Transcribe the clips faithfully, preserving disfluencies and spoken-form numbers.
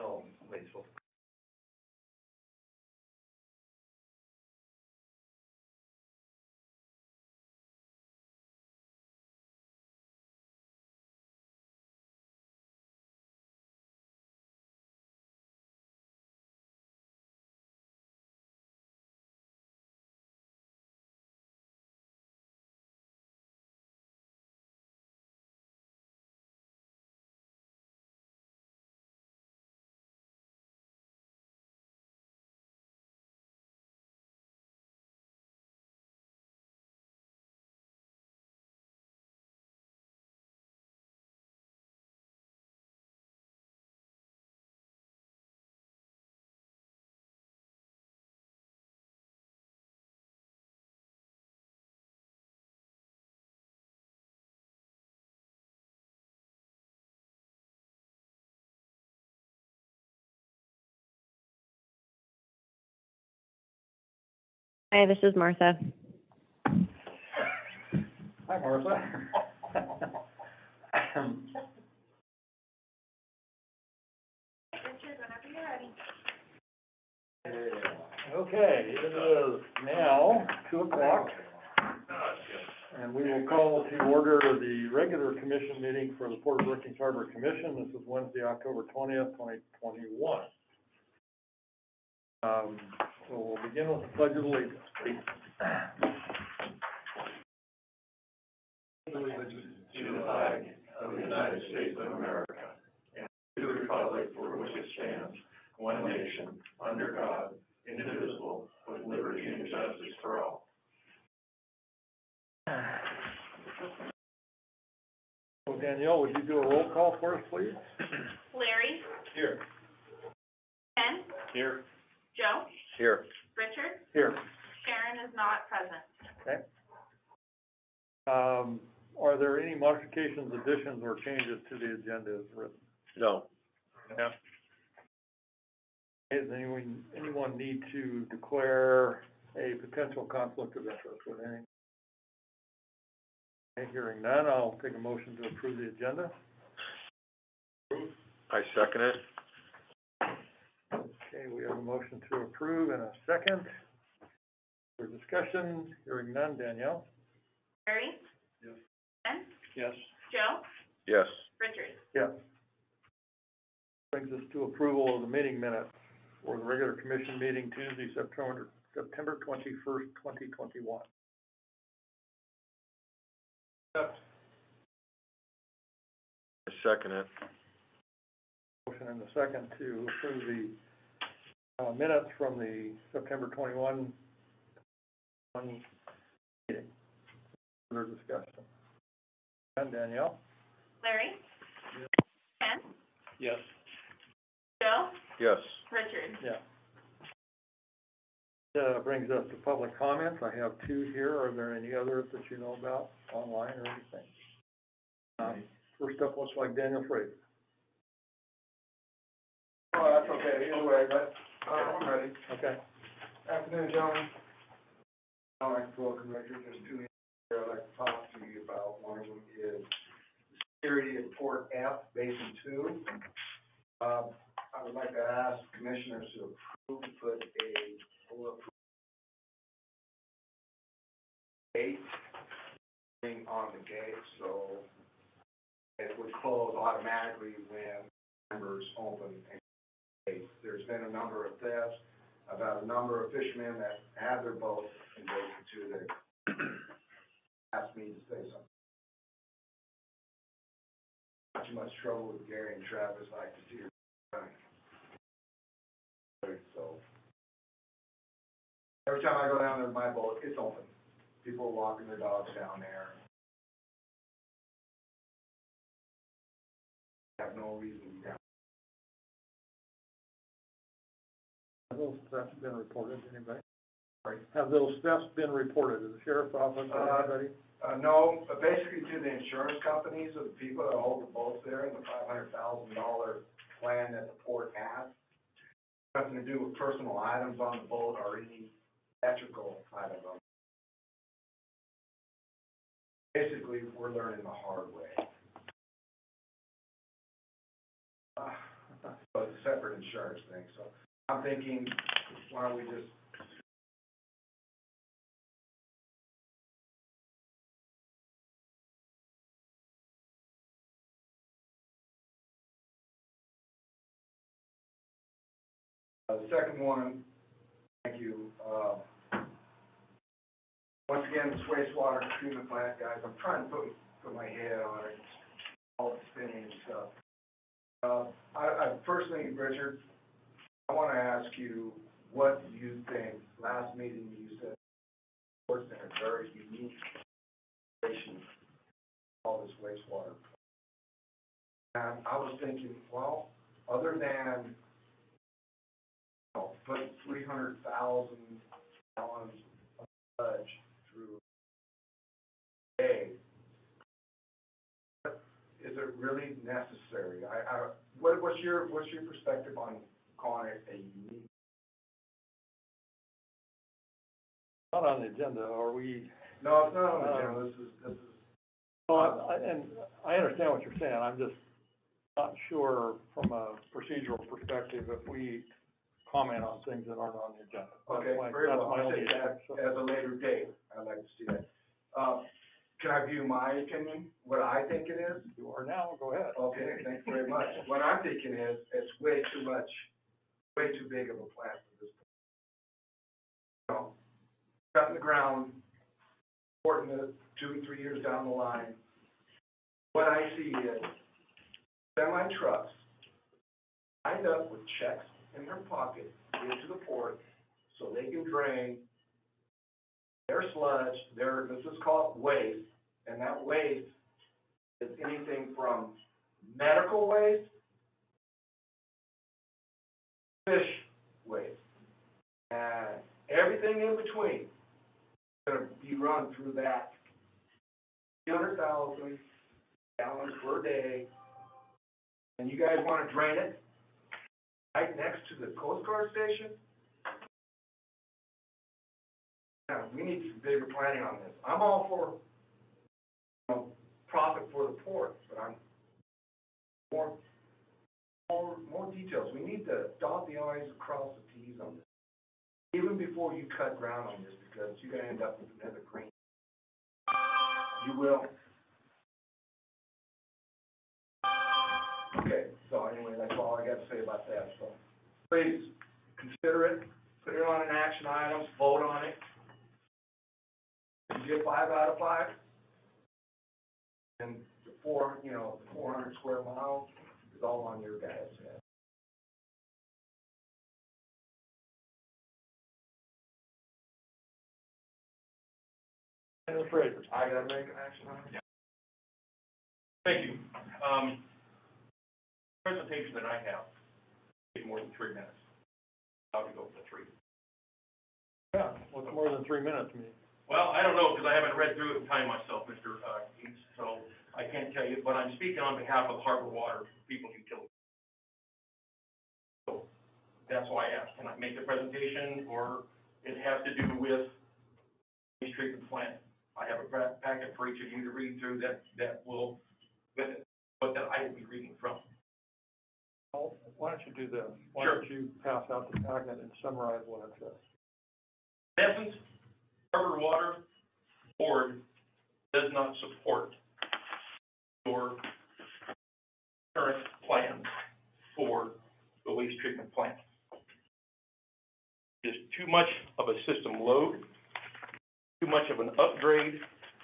So, somebody's supposed to. Hi, this is Martha. Hi, Martha. Um, Okay, it is now two o'clock, and we will call to order the regular commission meeting for the Port Brookings Harbor Commission. This is Wednesday, October twentieth, twenty twenty-one. Um, so we'll begin with the Pledge of Allegiance, please. Allegiance to the flag of the United States of America, and to the republic for which it stands, one nation, under God, indivisible, with liberty and justice for all. So Danielle, would you do a roll call for us, please? Larry? Here. Ken? Here. Joe? Here. Richard? Here. Sharon is not present. Okay. Um, are there any modifications, additions, or changes to the agenda as written? No. No. Does anyone, anyone need to declare a potential conflict of interest with any? Okay, hearing none, I'll take a motion to approve the agenda. I second it. Okay, we have a motion to approve and a second. For discussion, hearing none, Danielle? Larry? Yes. Ken? Yes. Joe? Yes. Richard? Yes. Brings us to approval of the meeting minutes for the regular commission meeting Tuesday, September, September twenty-first, twenty twenty-one. I second it. Motion and a second to approve the, uh, minutes from the September twenty-one, one meeting. Further discussion. And Danielle? Larry? Ken? Yes. Joe? Yes. Richard? Yeah. Uh, brings us to public comments. I have two here. Are there any others that you know about online or anything? Um, first up looks like Daniel Fraser. Oh, that's okay, either way, but, uh, I'm ready. Okay. Afternoon, gentlemen. I'd like to welcome Richard, there's two here I'd like to talk to you about. One of them is the security at Port F, Basin Two. Um, I would like to ask commissioners to approve, to put a, or approve gate thing on the gate, so it would close automatically when members open and close. There's been a number of thefts about a number of fishermen that have their boats in Basin Two that asked me to say something. Not too much trouble with Gary and Travis, I like to see her running. So, every time I go down there with my boat, it's open. People are walking their dogs down there. Have no reason to be down. Have those thefts been reported to anybody? Right. Have those thefts been reported to the sheriff's office or Uh, anybody? Uh, no, but basically to the insurance companies of the people that hold the boats there and the five hundred thousand dollar plan that the port has. Nothing to do with personal items on the boat or any electrical items on. Basically, we're learning the hard way. Uh, So it's a separate insurance thing, so I'm thinking, why don't we just Uh, the second one, thank you, uh, once again, this wastewater treatment plant, guys, I'm trying to put, put my head on it, all the spinning and stuff. Uh, I, I, first thing, Richard, I wanna ask you, what do you think, last meeting you said, it's been a very unique situation, all this wastewater. And I was thinking, well, other than put three hundred thousand gallons of sludge through a day, is it really necessary? I, I, what, what's your, what's your perspective on calling it a unique? Not on the agenda, are we? No, it's not on the agenda, this is, this is, No, I, I- and I understand what you're saying, I'm just not sure from a procedural perspective if we comment on things that aren't on the agenda. That's okay, my- very that's well, my I'll only take that issue, so. as a later date, I'd like to see that. Uh, can I view my opinion, what I think it is? You are now, go ahead. Okay, thanks very much. What I'm thinking is, it's way too much, way too big of a plant for this. You know, cut in the ground, supporting it two, three years down the line. What I see is semi trucks lined up with checks in their pocket into the port so they can drain their sludge, their, this is called waste, and that waste is anything from medical waste, fish waste, and everything in between is gonna be run through that three hundred thousand gallons per day. And you guys wanna drain it right next to the Coast Guard station? Yeah, we need some bigger planning on this. I'm all for, you know, profit for the port, but I'm more, more, more details. We need to dot the i's, cross the t's on this, even before you cut ground on this, because you're gonna end up with another green. You will. Okay, so anyway, that's all I got to say about that, so please consider it, put it on an action item, vote on it. If you get five out of five, and the four, you know, the four hundred square miles is all on your guys' head. Senator Fraser. I gotta make an action item? Yeah. Thank you. Um, presentation that I have takes more than three minutes. I'll go for three. Yeah, what's more than three minutes, me? Well, I don't know, because I haven't read through it in time myself, Mister Uh, Keats, so I can't tell you, but I'm speaking on behalf of Harbor Water, People's Utility. So, that's why I asked, can I make the presentation, or it has to do with waste treatment plant? I have a pra- packet for each of you to read through that, that will, with it, but that I will be reading from. Well, why don't you do this? Why Sure. don't you pass out the packet and summarize what it says? In essence, Harbor Water Board does not support your current plan for the waste treatment plant. It's too much of a system load, too much of an upgrade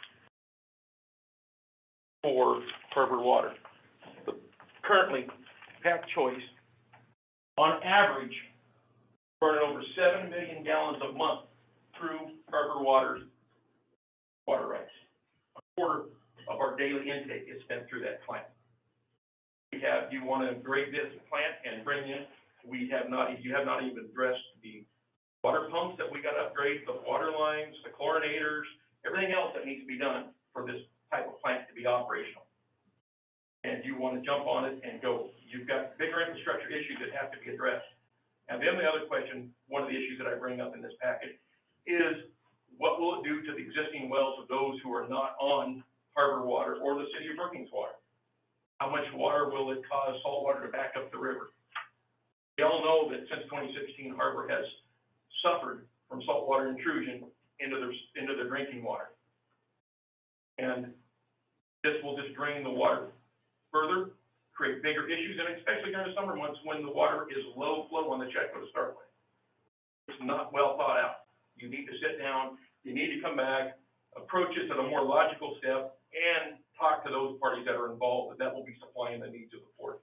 for Harbor Water. The currently, Pack Choice, on average, burning over seven million gallons a month through Harbor Water's water rights. A quarter of our daily intake is spent through that plant. We have, you want to upgrade this plant and bring in, we have not, you have not even addressed the water pumps that we got to upgrade, the water lines, the chlorinators, everything else that needs to be done for this type of plant to be operational. And you want to jump on it and go. You've got bigger infrastructure issues that have to be addressed. And then the other question, one of the issues that I bring up in this packet, is what will it do to the existing wells of those who are not on Harbor Water or the City of Brookings water? How much water will it cause salt water to back up the river? We all know that since twenty sixteen, Harbor has suffered from saltwater intrusion into their, into their drinking water. And this will just drain the water further, create bigger issues, and especially during the summer months when the water is low flow on the Chetco to start with. It's not well thought out. You need to sit down, you need to come back, approach this at a more logical step, and talk to those parties that are involved, that will be supplying the needs of the port.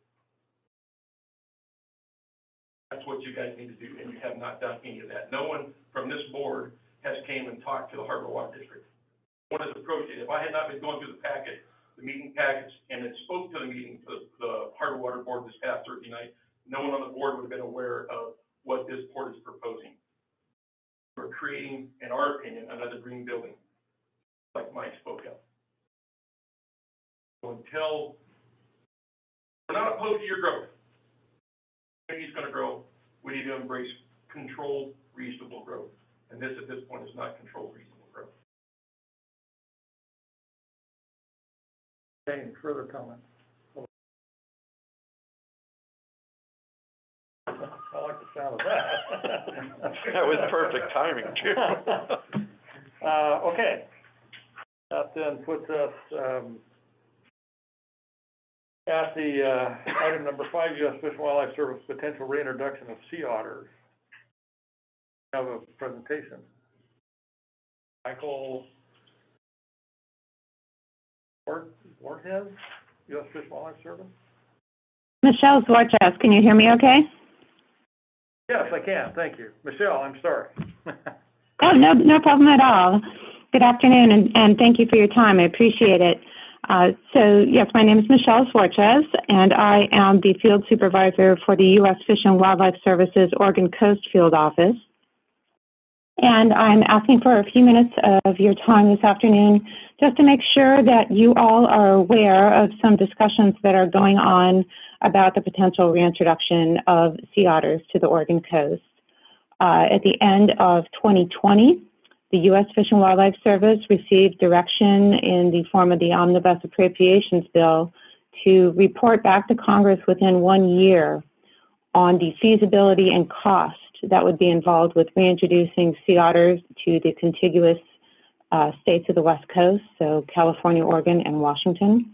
That's what you guys need to do, and you have not done any of that. No one from this board has came and talked to the Harbor Water District. No one has approached it. If I had not been going through the packet, the meeting packets, and it spoke to the meeting, to the Harbor Water Board this past Thursday night, no one on the board would have been aware of what this port is proposing. We're creating, in our opinion, another green building, like Mike spoke of. So until, we're not opposed to your growth. He's going to grow. We need to embrace controlled, reasonable growth. And this, at this point, is not controlled, reasonable growth. Any further comments? I like the sound of that. That was perfect timing, too. Uh, okay. That then puts us, um, at the, uh, item number five, U S Fish and Wildlife Service potential reintroduction of sea otters. We have a presentation. Michael Ward, Wardhead, U S Fish and Wildlife Service? Michelle Zwarchas, can you hear me okay? Yes, I can, thank you. Michelle, I'm sorry. Oh, no, no problem at all. Good afternoon, and, and thank you for your time. I appreciate it. Uh, so, yes, my name is Michelle Zwarchas, and I am the field supervisor for the U S Fish and Wildlife Services Oregon Coast Field Office. And I'm asking for a few minutes of your time this afternoon just to make sure that you all are aware of some discussions that are going on about the potential reintroduction of sea otters to the Oregon coast. Uh, at the end of twenty twenty, the U S Fish and Wildlife Service received direction in the form of the Omnibus Appropriations Bill to report back to Congress within one year on the feasibility and cost that would be involved with reintroducing sea otters to the contiguous uh, states of the West Coast, so California, Oregon, and Washington.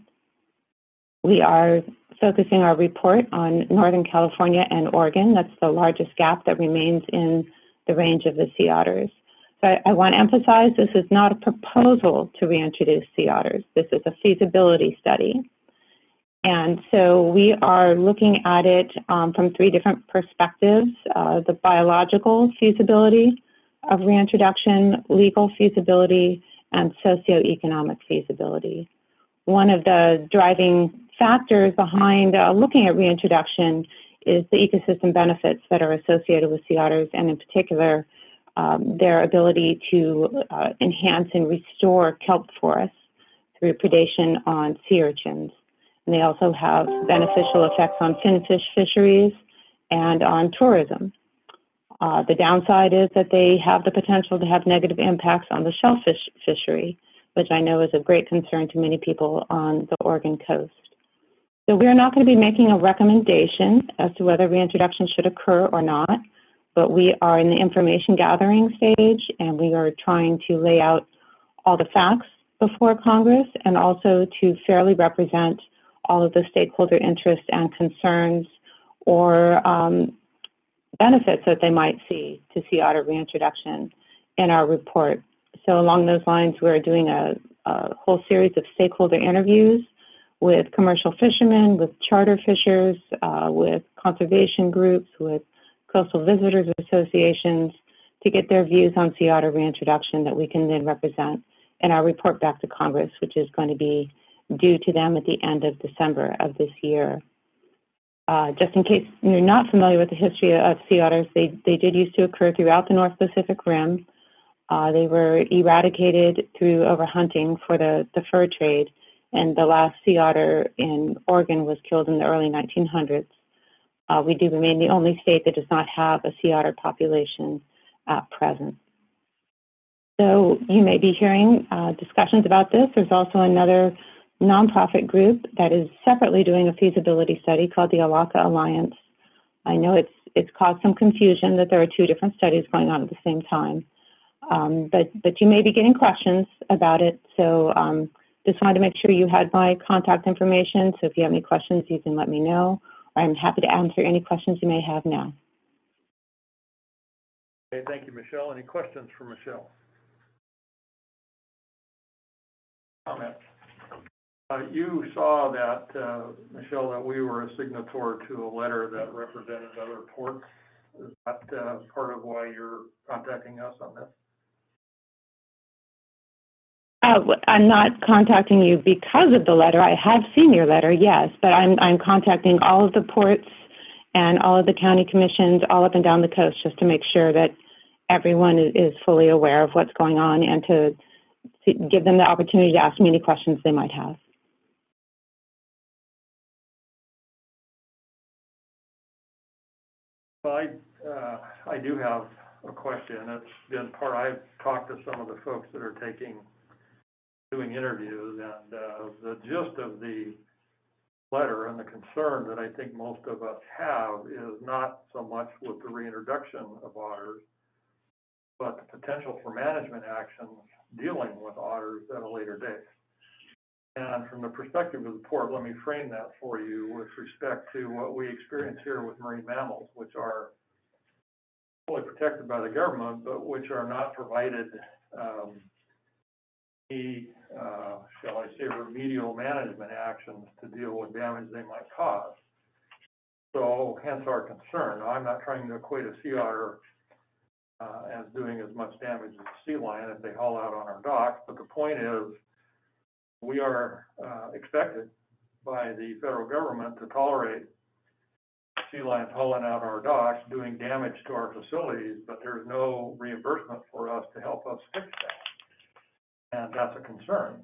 We are focusing our report on Northern California and Oregon. That's the largest gap that remains in the range of the sea otters. So I, I want to emphasize this is not a proposal to reintroduce sea otters. This is a feasibility study. And so we are looking at it um, from three different perspectives: uh, the biological feasibility of reintroduction, legal feasibility, and socioeconomic feasibility. One of the driving factors behind uh, looking at reintroduction is the ecosystem benefits that are associated with sea otters, and in particular, um, their ability to uh, enhance and restore kelp forests through predation on sea urchins. And they also have beneficial effects on finfish fisheries and on tourism. Uh, the downside is that they have the potential to have negative impacts on the shellfish fishery, which I know is of great concern to many people on the Oregon coast. So we are not going to be making a recommendation as to whether reintroduction should occur or not, but we are in the information gathering stage, and we are trying to lay out all the facts before Congress and also to fairly represent all of the stakeholder interests and concerns or um, benefits that they might see to sea otter reintroduction in our report. So along those lines, we're doing a, a whole series of stakeholder interviews with commercial fishermen, with charter fishers, uh, with conservation groups, with coastal visitors associations to get their views on sea otter reintroduction that we can then represent in our report back to Congress, which is going to be due to them at the end of December of this year. Uh, just in case you're not familiar with the history of sea otters, they, they did used to occur throughout the North Pacific Rim. Uh, they were eradicated through overhunting for the, the fur trade, and the last sea otter in Oregon was killed in the early nineteen hundreds. Uh, we do remain the only state that does not have a sea otter population at present. So you may be hearing uh, discussions about this. There's also another nonprofit group that is separately doing a feasibility study called the Alaka Alliance. I know it's it's caused some confusion that there are two different studies going on at the same time. Um, but, but you may be getting questions about it, so um, just wanted to make sure you had my contact information. So if you have any questions, you can let me know. I'm happy to answer any questions you may have now. Okay, thank you, Michelle. Any questions for Michelle? Comments? Uh, you saw that, uh, Michelle, that we were a signatory to a letter that represented other ports. Is that uh, part of why you're contacting us on this? Uh, I'm not contacting you because of the letter. I have seen your letter, yes, but I'm, I'm contacting all of the ports and all of the county commissions all up and down the coast just to make sure that everyone is, is fully aware of what's going on and to, to give them the opportunity to ask me any questions they might have. Well, I, uh, I do have a question. It's been part, I've talked to some of the folks that are taking doing interviews, and uh, the gist of the letter and the concern that I think most of us have is not so much with the reintroduction of otters, but the potential for management actions dealing with otters at a later date. And from the perspective of the port, let me frame that for you with respect to what we experience here with marine mammals, which are fully protected by the government, but which are not provided um, any, uh, shall I say, remedial management actions to deal with damage they might cause. So hence our concern. Now, I'm not trying to equate a sea otter uh, as doing as much damage as a sea lion if they haul out on our docks, but the point is we are uh, expected by the federal government to tolerate sea lions hauling out our docks, doing damage to our facilities, but there's no reimbursement for us to help us fix that. And that's a concern.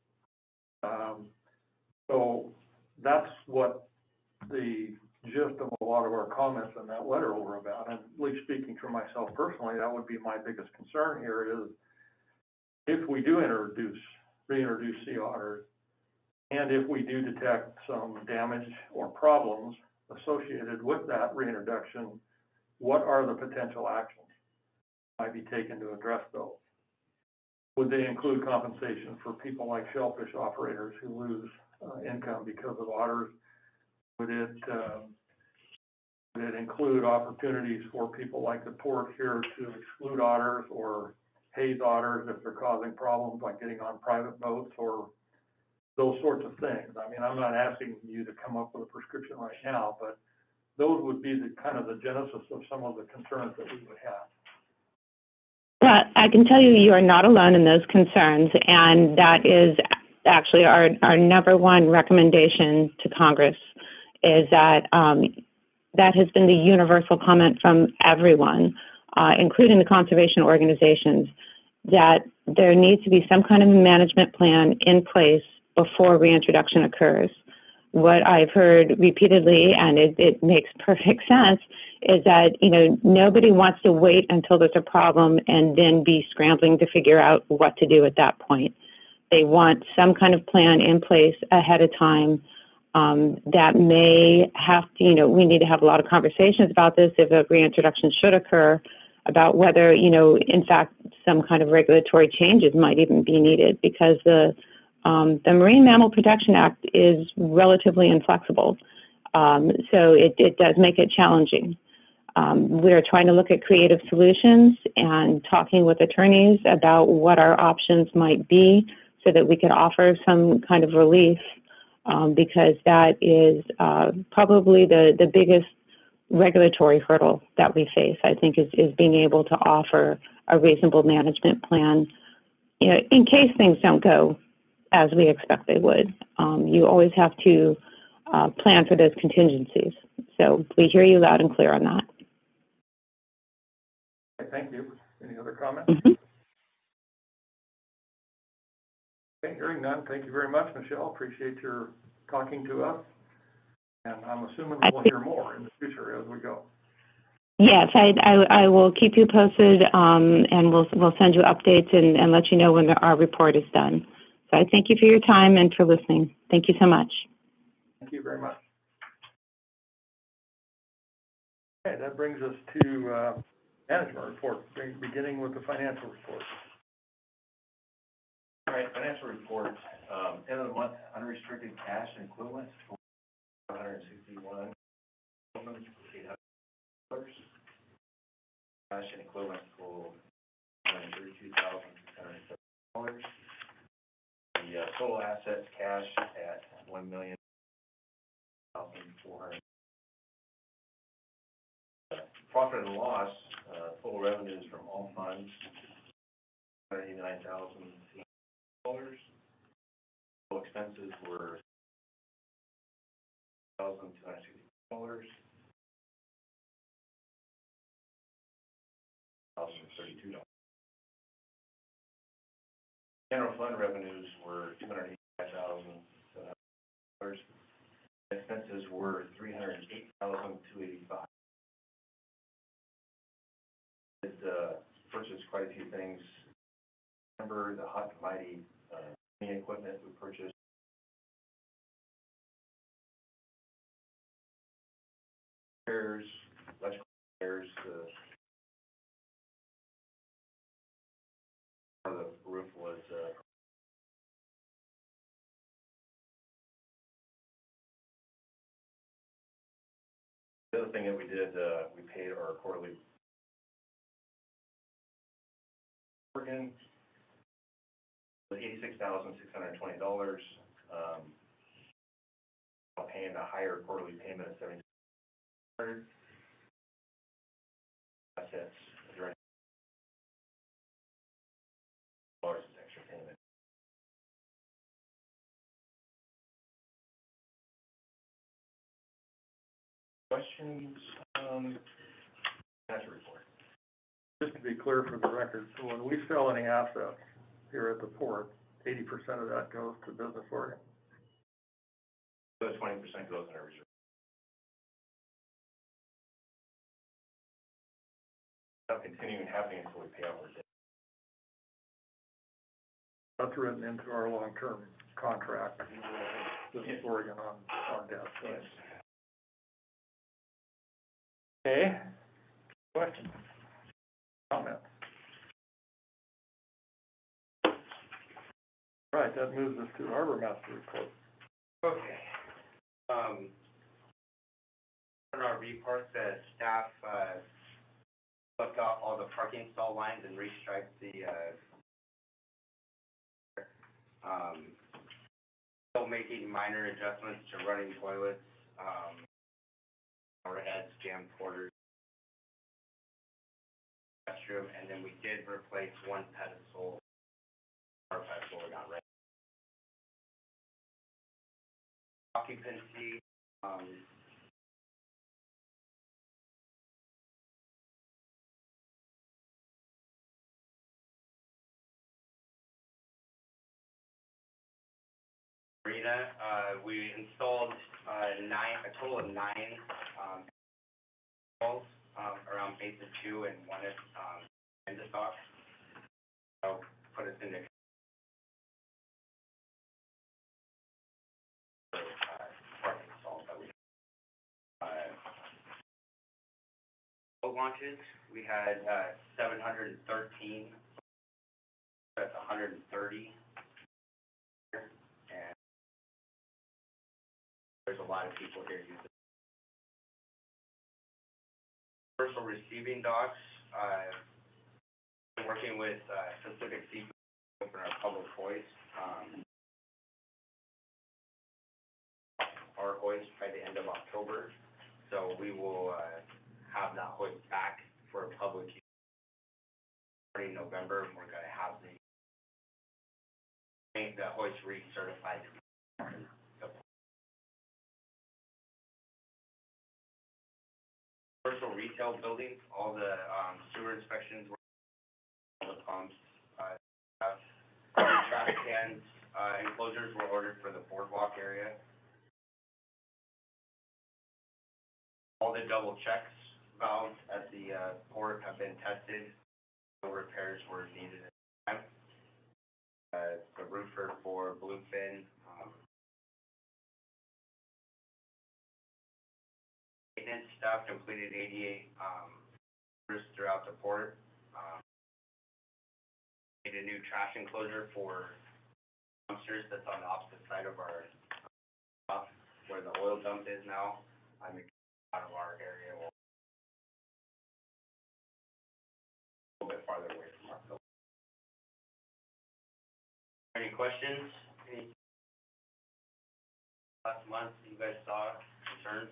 Um, so that's what the gist of a lot of our comments in that letter were about. And at least speaking for myself personally, that would be my biggest concern here is if we do introduce, reintroduce sea otters, and if we do detect some damage or problems associated with that reintroduction, what are the potential actions that might be taken to address those? Would they include compensation for people like shellfish operators who lose uh, income because of otters? Would it, um, would it include opportunities for people like the port here to exclude otters or haze otters if they're causing problems like getting on private boats or those sorts of things? I mean, I'm not asking you to come up with a prescription right now, but those would be the kind of the genesis of some of the concerns that we would have. Well, I can tell you you are not alone in those concerns, and that is actually our, our number one recommendation to Congress is that um, that has been the universal comment from everyone, uh, including the conservation organizations, that there needs to be some kind of management plan in place before reintroduction occurs. What I've heard repeatedly, and it, it makes perfect sense, is that, you know, nobody wants to wait until there's a problem and then be scrambling to figure out what to do at that point. They want some kind of plan in place ahead of time um, that may have to, you know, we need to have a lot of conversations about this if a reintroduction should occur, about whether, you know, in fact, some kind of regulatory changes might even be needed because the Um, the Marine Mammal Protection Act is relatively inflexible, um, so it, it does make it challenging. Um, we're trying to look at creative solutions and talking with attorneys about what our options might be so that we can offer some kind of relief, um, because that is uh, probably the, the biggest regulatory hurdle that we face, I think, is, is being able to offer a reasonable management plan, you know, in case things don't go as we expect they would. Um, you always have to uh, plan for those contingencies. So we hear you loud and clear on that. Okay, thank you. Any other comments? Mm-hmm. Okay, hearing none, thank you very much, Michelle. Appreciate your talking to us. And I'm assuming we'll hear more in the future as we go. Yes, I, I, I will keep you posted, um, and we'll, we'll send you updates and, and let you know when the, our report is done. So I thank you for your time and for listening. Thank you so much. Thank you very much. Okay, that brings us to, uh, management report, be- beginning with the financial report. All right, financial report, um, end of the month, unrestricted cash and equivalents, four hundred and sixty-one thousand, eight hundred dollars. Cash and equivalents for one hundred thirty-two thousand, six hundred and seventy dollars. The, uh, total assets, cash at one million, thousand, four hundred. Profit and loss, uh, total revenues from all funds, one hundred eighty-nine thousand, eight hundred dollars. Total expenses were thousand two hundred sixty dollars. Thousand thirty-two dollars. General fund revenues were two hundred eighty-five thousand seven hundred dollars. Expenses were three hundred eight thousand two eighty-five. Did uh, purchase quite a few things. Remember the hot and mighty uh, cleaning equipment we purchased. Repairs, electrical repairs, uh, part of the roof was, uh, the other thing that we did, uh, we paid our quarterly Oregon was eighty-six thousand six hundred twenty dollars. Um, paying a higher quarterly payment of seventy hundred. Assets during dollars extra payment. Questions, um, financial report. Just to be clear for the record, so when we sell any assets here at the port, eighty percent of that goes to Business Oregon. So twenty percent goes in our reserve. Not continuing happening until we pay off our debt. That's written into our long-term contract, with Business Oregon on, on debt. Yes. Okay, questions, comments? Right, that moves us to Harbor Master report. Okay. Um, in our report, the staff, uh, looked out all the parking stall lines and restriped the, uh, um, still making minor adjustments to running toilets, um, overheads, jam quarters, restroom, and then we did replace one pedestal, our pedestal we got ready. Occupancy, um, arena, uh, we installed, uh, nine, a total of nine, um, walls, um, around basin two and one at, um, end of stock. So, put us into, uh, parking stalls that we, uh, boat launches, we had, uh, seven hundred and thirteen, that's one hundred and thirty. And there's a lot of people here using commercial receiving docks, uh, been working with, uh, Pacific Seafood to open our public hoist, um, our hoist by the end of October, so we will, uh, have that hoist back for public use. Starting November, we're gonna have the, make the hoist recertified. Commercial retail buildings, all the, um, sewer inspections, were- all the pumps, uh, have, the trash cans, uh, enclosures were ordered for the boardwalk area. All the double checks valves at the, uh, port have been tested, no repairs were needed at the time. Uh, the roofer for Bluefin, um, maintenance staff completed eighty-eight, um, tours throughout the port. Um, made a new trash enclosure for dumpsters that's on the opposite side of our, uh, where the oil dump is now. I mean, out of our area, a little bit farther away from our building. Any questions? Any last month you guys saw concerns?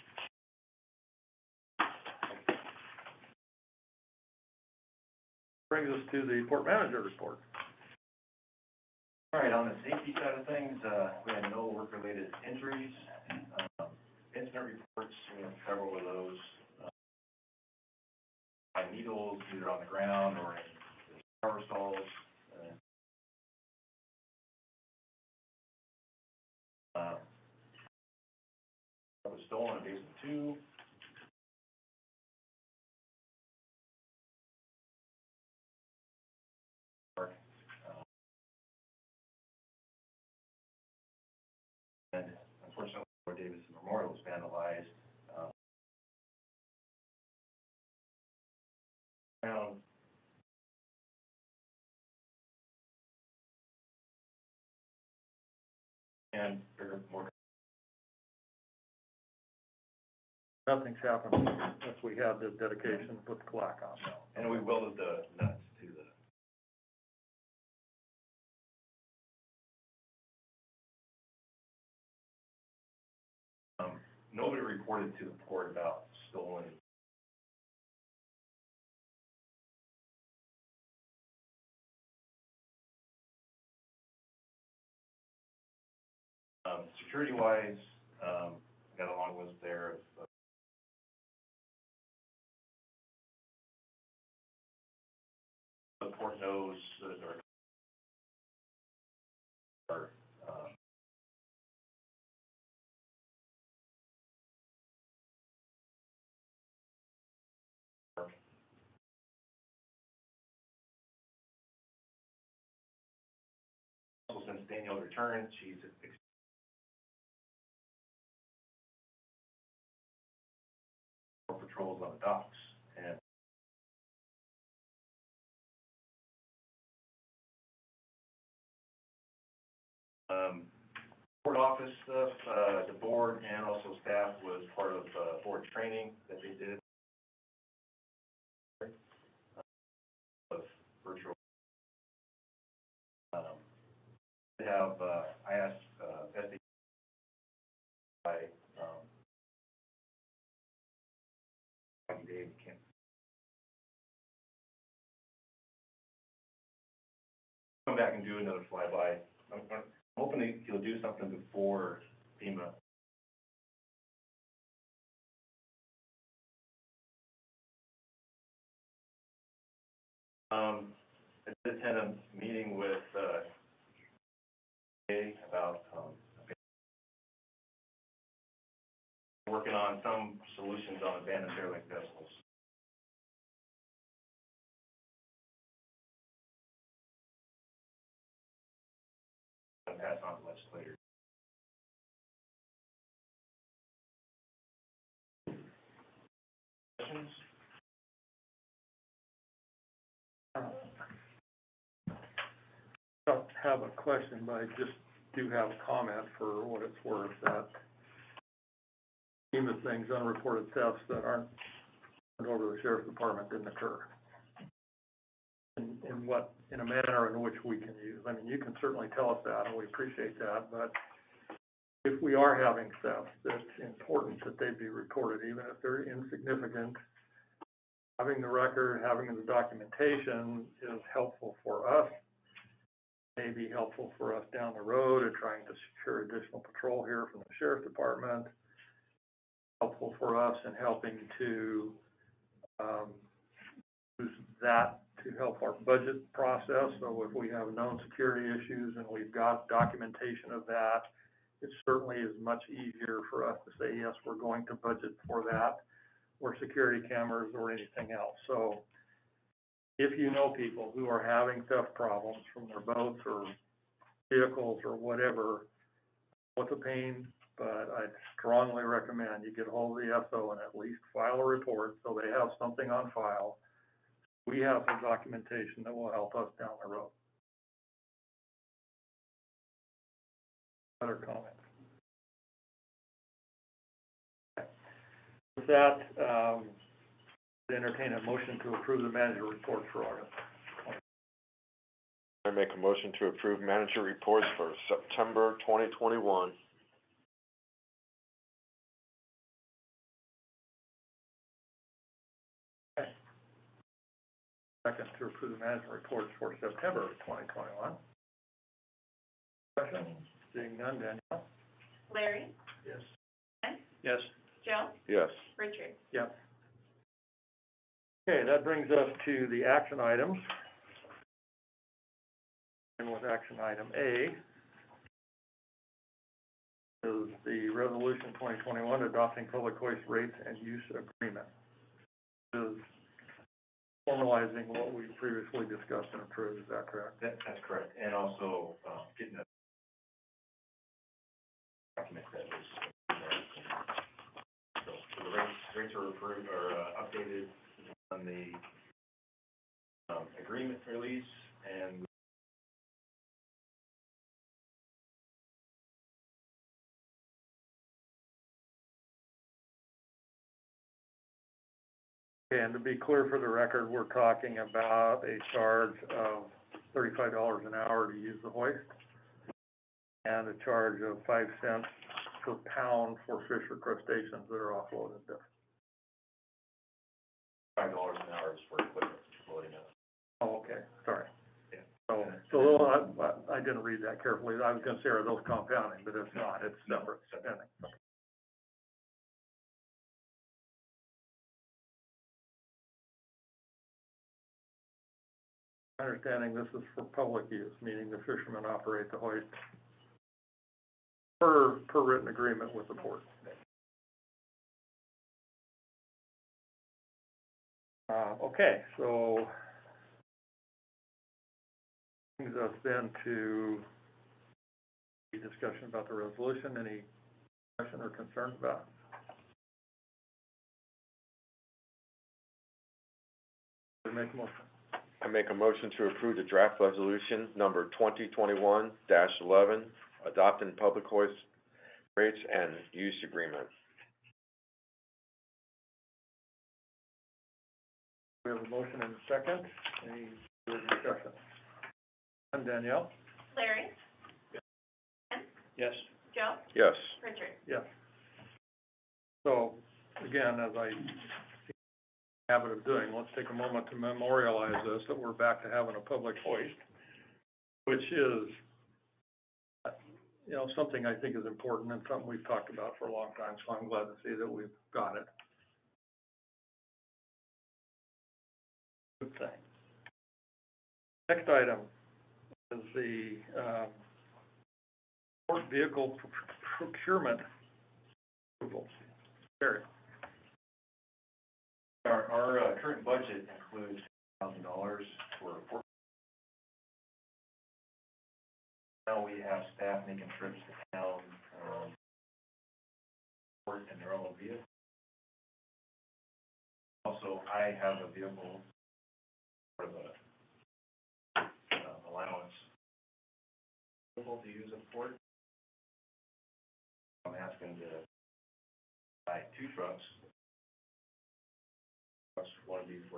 Brings us to the port manager report. All right, on the safety side of things, uh, we had no work-related injuries. Um, incident reports, we have several of those. Uh, by needles, either on the ground or in the shower stalls. Uh, um, that was stolen in basement two. Uh, and unfortunately, Lord Davidson Memorial was vandalized. Um, found and there are more. Nothing's happened since we had the dedication with the plaque on. And we welded the nuts to the. Um, nobody reported to the port about stolen. Um, security wise, um, got a long list there of, of the port knows that there are, um, also since Danielle returned, she's ex- patrols on the docks and um, board office stuff, uh, the board and also staff was part of, uh, board training that they did. Uh, of virtual. Um, they have, uh, I asked, uh, S D I, um, Dave can't. Come back and do another flyby. I'm, I'm hoping that he'll do something before FEMA. Um, I did attend a meeting with, uh, about, um, working on some solutions on abandoned derelict vessels. I'll pass on to legislators. Questions? I don't have a question, but I just do have a comment for what it's worth, that FEMA things, unreported thefts that aren't turned over to the sheriff's department didn't occur. In, in what, in a manner in which we can use. I mean, you can certainly tell us that, and we appreciate that, but if we are having thefts, it's important that they be reported, even if they're insignificant. Having the record, having the documentation is helpful for us, may be helpful for us down the road in trying to secure additional patrol here from the sheriff's department, helpful for us in helping to um, use that to help our budget process. So if we have known security issues and we've got documentation of that, it certainly is much easier for us to say, yes, we're going to budget for that, or security cameras or anything else. So if you know people who are having theft problems from their boats or vehicles or whatever, what's a pain, but I'd strongly recommend you get hold of the S O and at least file a report so they have something on file. We have some documentation that will help us down the road. Other comments? With that, um, entertain a motion to approve the manager report for August. I make a motion to approve manager reports for September twenty twenty-one. Second, to approve the management reports for September twenty twenty-one. Question, seeing none, Danielle? Larry, Yes. Ken, Yes. Joe, Yes. Richard. Yep. Okay, that brings us to the action items. And with action item A is the resolution twenty twenty-one adopting public waste rates and use agreement. This is formalizing what we previously discussed and approved, is that correct? That, that's correct, and also, uh, getting a document that was, so, so the rates, rates are approved, or, uh, updated on the, um, agreement release, and And to be clear for the record, we're talking about a charge of thirty-five dollars an hour to use the hoist and a charge of five cents per pound for fish or crustaceans that are offloaded there. five dollars an hour is for equipment floating out. Oh, okay, sorry. Yeah. So, so I, I didn't read that carefully. I was gonna say, are those compounding, but it's not, it's separate spending. Understanding this is for public use, meaning the fishermen operate the hoist per, per written agreement with the port. Uh, okay, so brings us then to the discussion about the resolution. Any question or concerns about it? Make a motion. I make a motion to approve the draft resolution number twenty twenty-one dash eleven, adopting public hoist rates and use agreement. We have a motion and a second. Any further discussion? And Danielle? Larry, Ken, Yes. Joe, Yes. Richard. Yes. So, again, as I habit of doing, let's take a moment to memorialize this, that we're back to having a public hoist, which is, you know, something I think is important and something we've talked about for a long time, so I'm glad to see that we've got it. Good thing. Next item is the, um, port vehicle procurement approval. Barry. Our, our, uh, current budget includes thousand dollars for, for, now we have staff making trips to town, um, work in their own vehicle. Also, I have a vehicle for the, uh, allowance vehicle to use at port. I'm asking to buy two trucks. One would be for,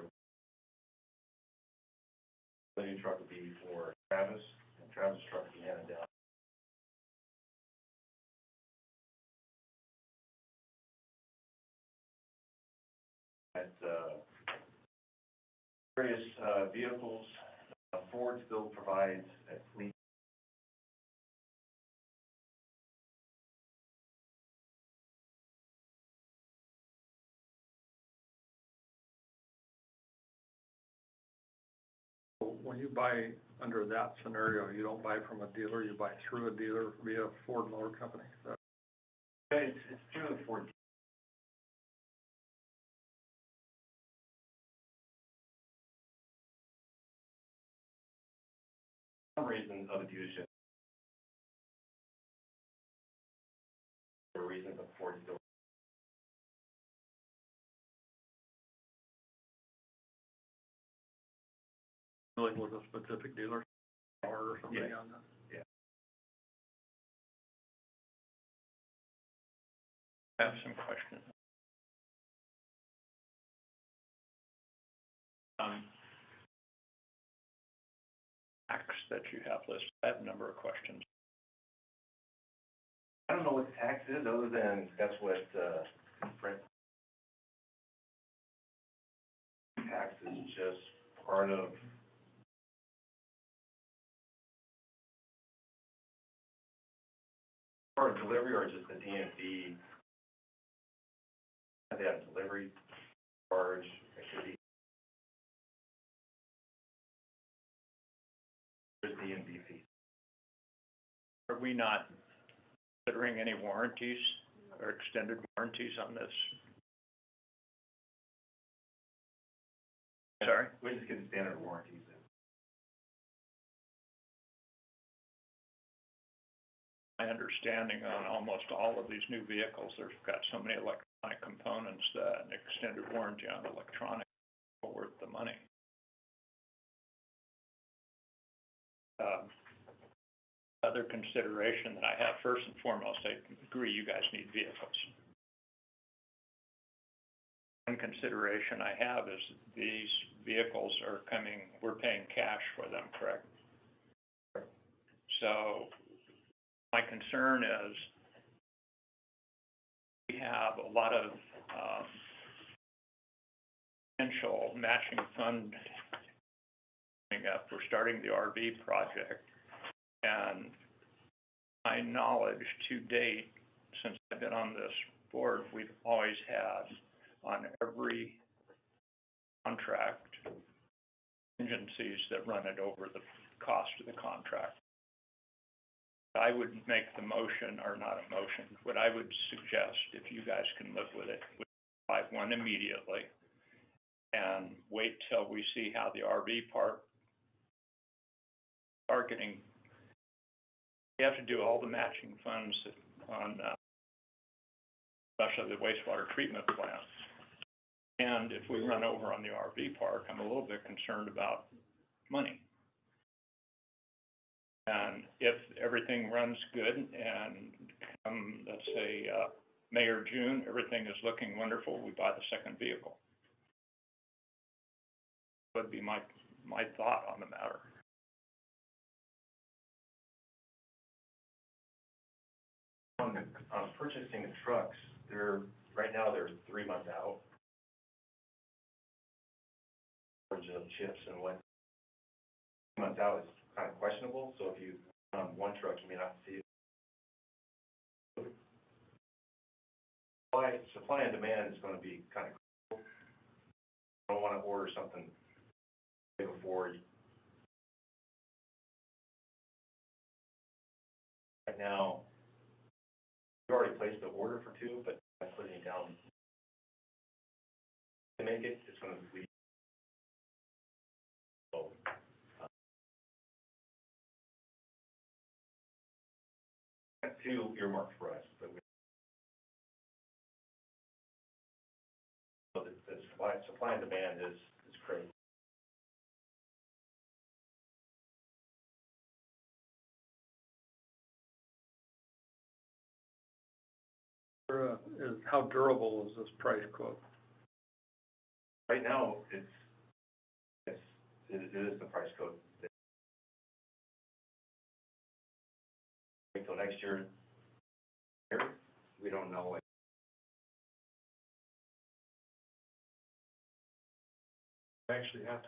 the new truck would be for Travis, and Travis' truck would be handed down. At, uh, various, uh, vehicles, uh, Ford still provides a fleet. When you buy under that scenario, you don't buy from a dealer, you buy through a dealer via Ford Motor Company. So, It's, it's through the Ford. For some reason, other dealerships, there Ford still. Like with a specific dealer or something Yes. on that? Yeah. I have some questions. Um, tax that you have listed, I have a number of questions. I don't know what the tax is, other than that's what, uh, Brent. Tax is just part of. Part of delivery or just the D M V? They have delivery charge, it could be. There's D M V fee. Are we not considering any warranties or extended warranties on this? Sorry? We just get the standard warranties in. My understanding on almost all of these new vehicles, they've got so many electronic components that an extended warranty on electronic is worth the money. Um, other consideration that I have, first and foremost, I agree you guys need vehicles. One consideration I have is these vehicles are coming, we're paying cash for them, correct? So my concern is we have a lot of um, potential matching fund coming up. We're starting the R V project, and my knowledge to date, since I've been on this board, we've always had on every contract contingencies that run it over the cost of the contract. I would make the motion, or not a motion, what I would suggest, if you guys can live with it, would buy one immediately and wait till we see how the R V park are getting. We have to do all the matching funds on, uh, especially the wastewater treatment plant. And if we run over on the R V park, I'm a little bit concerned about money. And if everything runs good and, um, let's say, uh, May or June, everything is looking wonderful, we buy the second vehicle. Would be my, my thought on the matter. On, on purchasing the trucks, they're, right now, they're three months out. Of chips and what, three months out is kind of questionable, so if you, on one truck, you may not see it. Supply, supply and demand is gonna be kind of cool. I don't wanna order something before you. Right now, we already placed the order for two, but I'm putting it down. To make it, it's gonna be. So, uh, got two earmarked for us, but we. So the, the supply, supply and demand is, is critical. Uh, is, how durable is this price quote? Right now, it's, it's, it it is the price code. Wait till next year. We don't know what. Actually have to.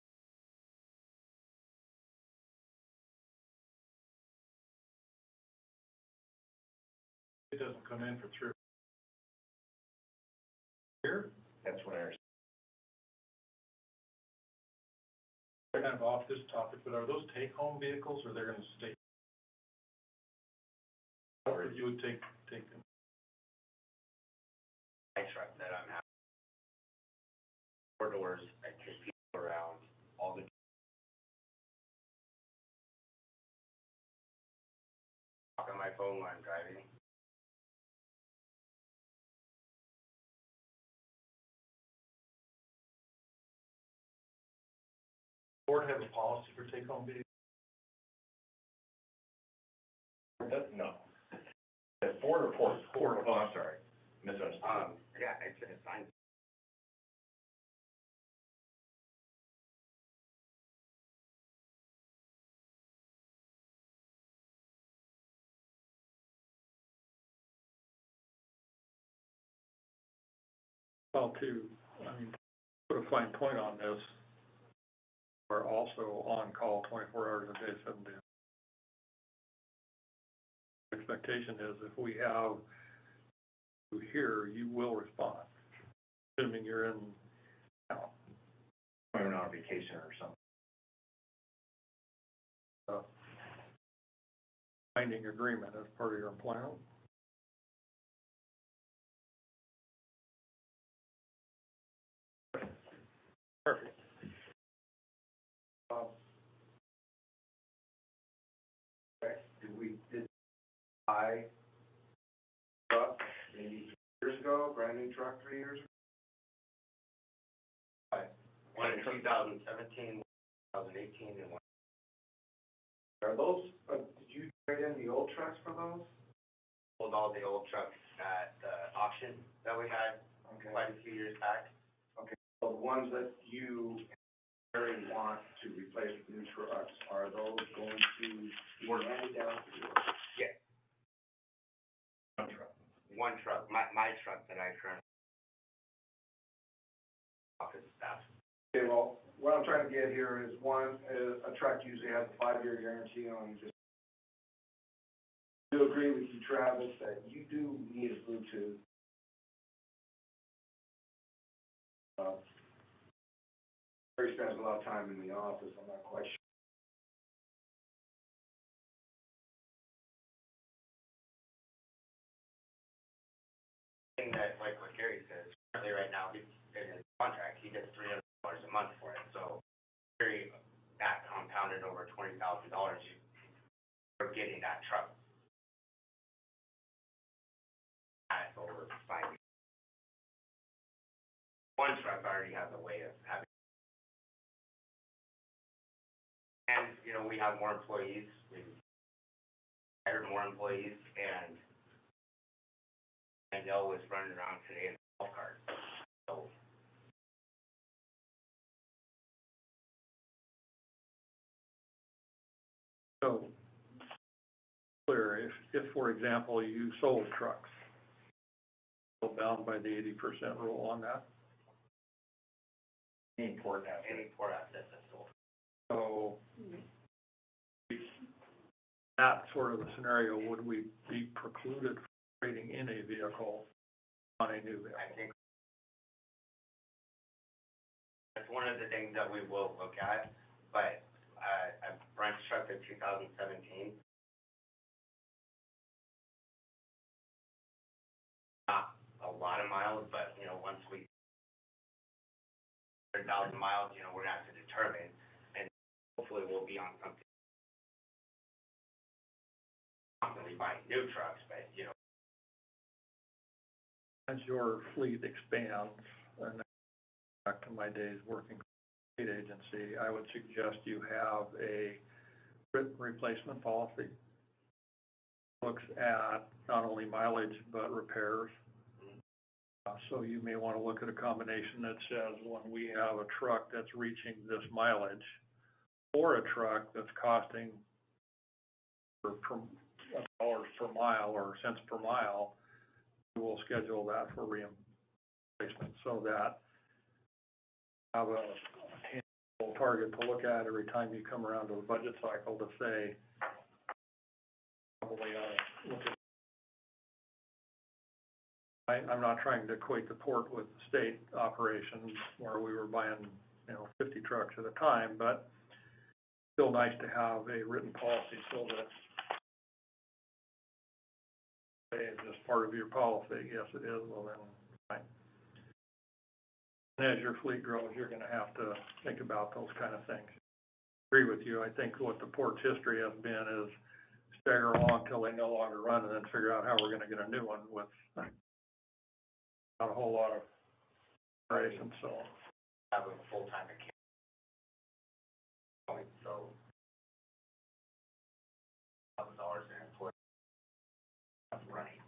It doesn't come in for three. Here? That's what I understand. They're kind of off this topic, but are those take-home vehicles, or they're gonna stay? Or you would take, take them? My truck that I'm having, four doors, I take people around all the. Talk on my phone while I'm driving. Board have a policy for take-home vehicles? That, no. Is Ford or Ford? Ford, oh, I'm sorry, misunderstood. Um, yeah, it's, it's fine. Well, to, I mean, put a fine point on this, we're also on call twenty-four hours a day, seven days. Expectation is if we have you here, you will respond, assuming you're in town. Or on vacation or something. Uh, Binding agreement as part of your employment. Perfect. Um, okay, did we, did I truck maybe three years ago, brand new truck three years ago? One in two thousand seventeen, two thousand eighteen, and one. Are those, uh, did you trade in the old trucks for those? Sold all the old trucks at the auction that we had Okay. quite a few years back. The ones that you very want to replace with new trucks, are those going to be handed down to you? Yeah. One truck. One truck, my, my truck that I currently office staff. Okay, well, what I'm trying to get here is, one, uh, a truck usually has a five-year guarantee on just. I do agree with you, Travis, that you do need a Bluetooth. Uh, Barry spends a lot of time in the office, I'm not quite sure. Thing that, like what Gary says, currently right now, he's in his contract, he gets three hundred dollars a month for it, so Gary, that compounded over twenty thousand dollars, for getting that truck. At over five years. One truck already has a way of having. And, you know, we have more employees, we hired more employees, and Danielle was running around today in a golf cart, so. So, clear, if, if, for example, you sold trucks, still bound by the eighty percent rule on that. Any port asset. Any port assets that's sold. So, that sort of a scenario, would we be precluded from trading in a vehicle on a new vehicle? I think that's one of the things that we will look at, but, uh, a Brent's truck in two thousand seventeen. Not a lot of miles, but, you know, once we, hundred thousand miles, you know, we're gonna have to determine, and hopefully we'll be on something. Constantly buying new trucks, but, you know. As your fleet expands, and back to my days working for a state agency, I would suggest you have a written replacement policy. Looks at not only mileage, but repairs. Uh, so you may want to look at a combination that says, when we have a truck that's reaching this mileage, or a truck that's costing per, per, dollars per mile or cents per mile, we will schedule that for reimbursement, so that you have a, a tangible target to look at every time you come around to the budget cycle to say, probably ought to look at. I, I'm not trying to equate the port with the state operations where we were buying, you know, fifty trucks at a time, but still nice to have a written policy so that it's just part of your policy. Yes, it is. Well, then, fine. And as your fleet grows, you're going to have to think about those kind of things. I agree with you. I think what the port's history has been is stagger along till they no longer run, and then figure out how we're going to get a new one with not a whole lot of operations. So Have a full-time account. point, so. Thousand dollars in employee. Running.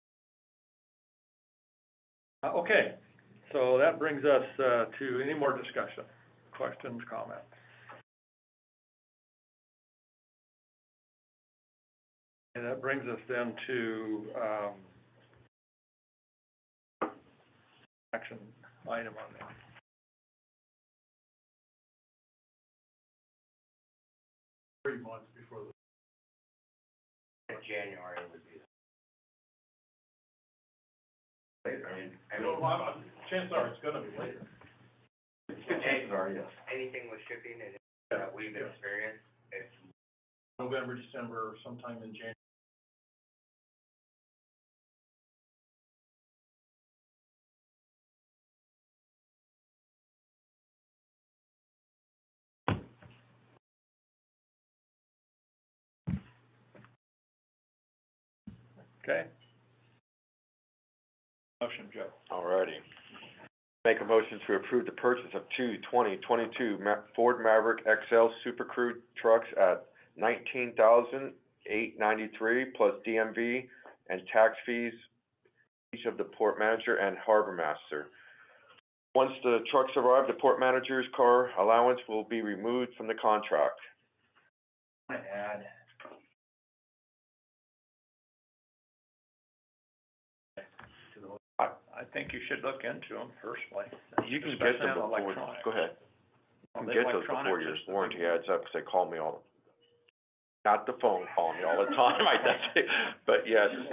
Uh, okay, so that brings us, uh, to any more discussion, questions, comments? And that brings us then to, um, action item on that. Three months before the. January would be. Later, I mean, I mean, chances are it's gonna be later. chances are, yes. anything with shipping and that we've Yeah. experienced, it's November, December, sometime in January. Okay. Motion, Joe. Alrighty. Make a motion to approve the purchase of two twenty twenty-two Ma- Ford Maverick X L Super Crew trucks at nineteen thousand eight ninety-three plus D M V and tax fees, each of the port manager and harbor master. Once the trucks arrive, the port manager's car allowance will be removed from the contract. I add. To the, I, I think you should look into them personally. You can get especially them on before, electronics. go ahead. On You the can get those before electronics, your it's the warranty big- adds up, 'cause they call me all, not the phone, call me all the time, I guess, but yes. You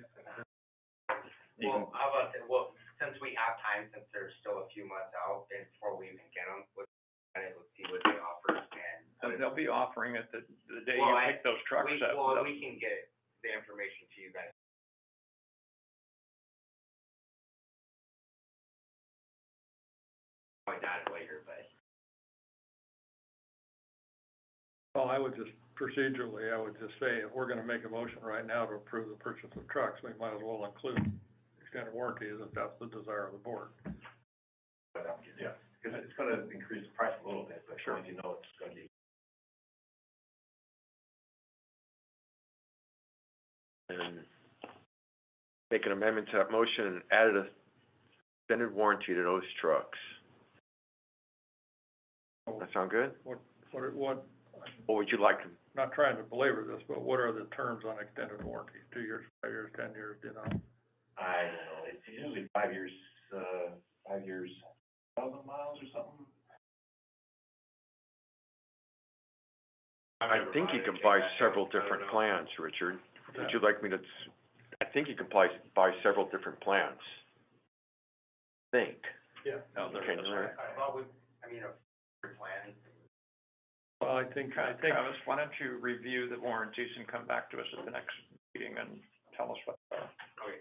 Well, can, how about, that? Well, since we have time, since there's still a few months out, and before we even get them, let's, kind of, let's see what they offer, and. And they'll be offering it the, the day you Well, I- pick those trucks we- up. Well, we can get the information to you guys. Point out later, but. Well, I would just, procedurally, I would just say, if we're gonna make a motion right now to approve the purchase of trucks, we might as well include extended warranties if that's the desire of the board. yeah, because it's gonna increase the price a little bit, but sure, you know it's gonna be. and make an amendment to that motion and added a extended warranty to those trucks. That sound good? What, what, are- what, What would you like? not trying to belabor this, but what are the terms on extended warranties? Two years, five years, ten years, you know? I don't know, it's usually five years, uh, five years, thousand miles or something. I think you can buy several different plans, Richard. Would you like me to, s- I think you can buy, buy several different plans. Think. Yeah. No, there Okay, is. all right. I thought we, I mean, a plan. Well, I think, I think, Travis, why don't you review the warranties and come back to us at the next meeting and tell us what they are? Okay.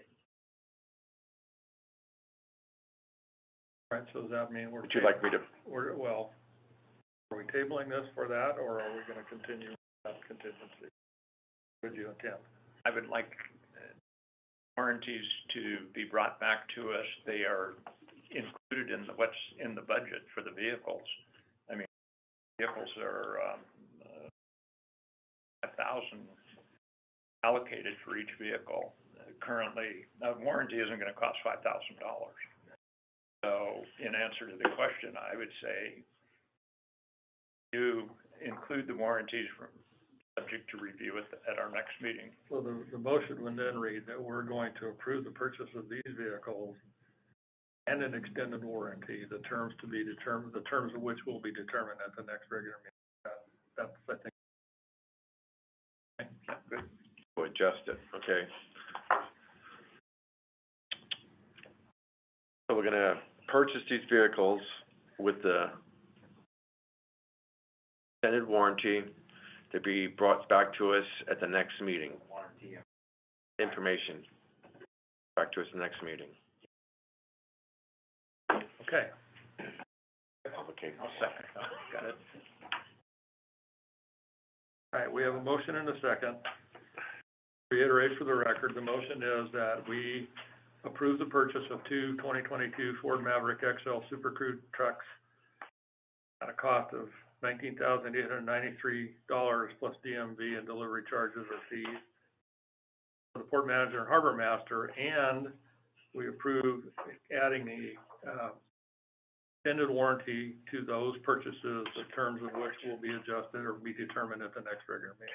right, so does that mean we're? Would you like me to, We're, well, are we tabling this for that, or are we gonna continue that contingency? Would you intend? I would like uh, warranties to be brought back to us. They are included in the, what's in the budget for the vehicles. I mean, vehicles are, um, uh, a thousand allocated for each vehicle. Uh, Currently, a warranty isn't gonna cost five thousand dollars. So, in answer to the question, I would say, you include the warranties from, subject to review at, the- at our next meeting. So the, the motion would then read that we're going to approve the purchase of these vehicles and an extended warranty, the terms to be determined, the terms of which will be determined at the next regular meeting. That, that's, I think. Yeah, good. we'll adjust it, okay? So we're gonna purchase these vehicles with the extended warranty to be brought back to us at the next meeting. Warranty. Information back to us the next meeting. Okay. Okay. I'll second. Got it. All right, we have a motion and a second. Reiterate for the record, the motion is that we approve the purchase of two twenty twenty-two Ford Maverick X L Super Crew trucks at a cost of nineteen thousand eight hundred ninety-three dollars plus D M V and delivery charges or fees for the port manager and harbor master, and we approve adding the, uh, extended warranty to those purchases, the terms of which will be adjusted or be determined at the next regular meeting.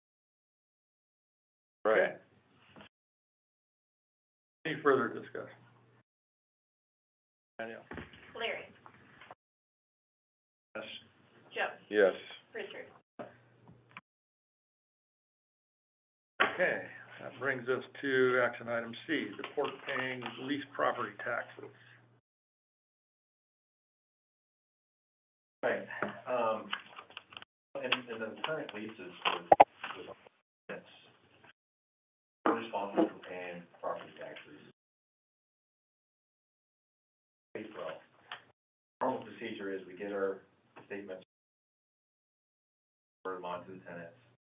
Right. Any further discussion? Danielle? Larry. Yes. Joe. Yes. Richard. Okay, that brings us to action item C, the port paying lease property taxes. Right, um, and, and the current leases with, with, it's, we're responsible for paying property taxes. Well, normal procedure is we get our statements, forward them on to the tenants.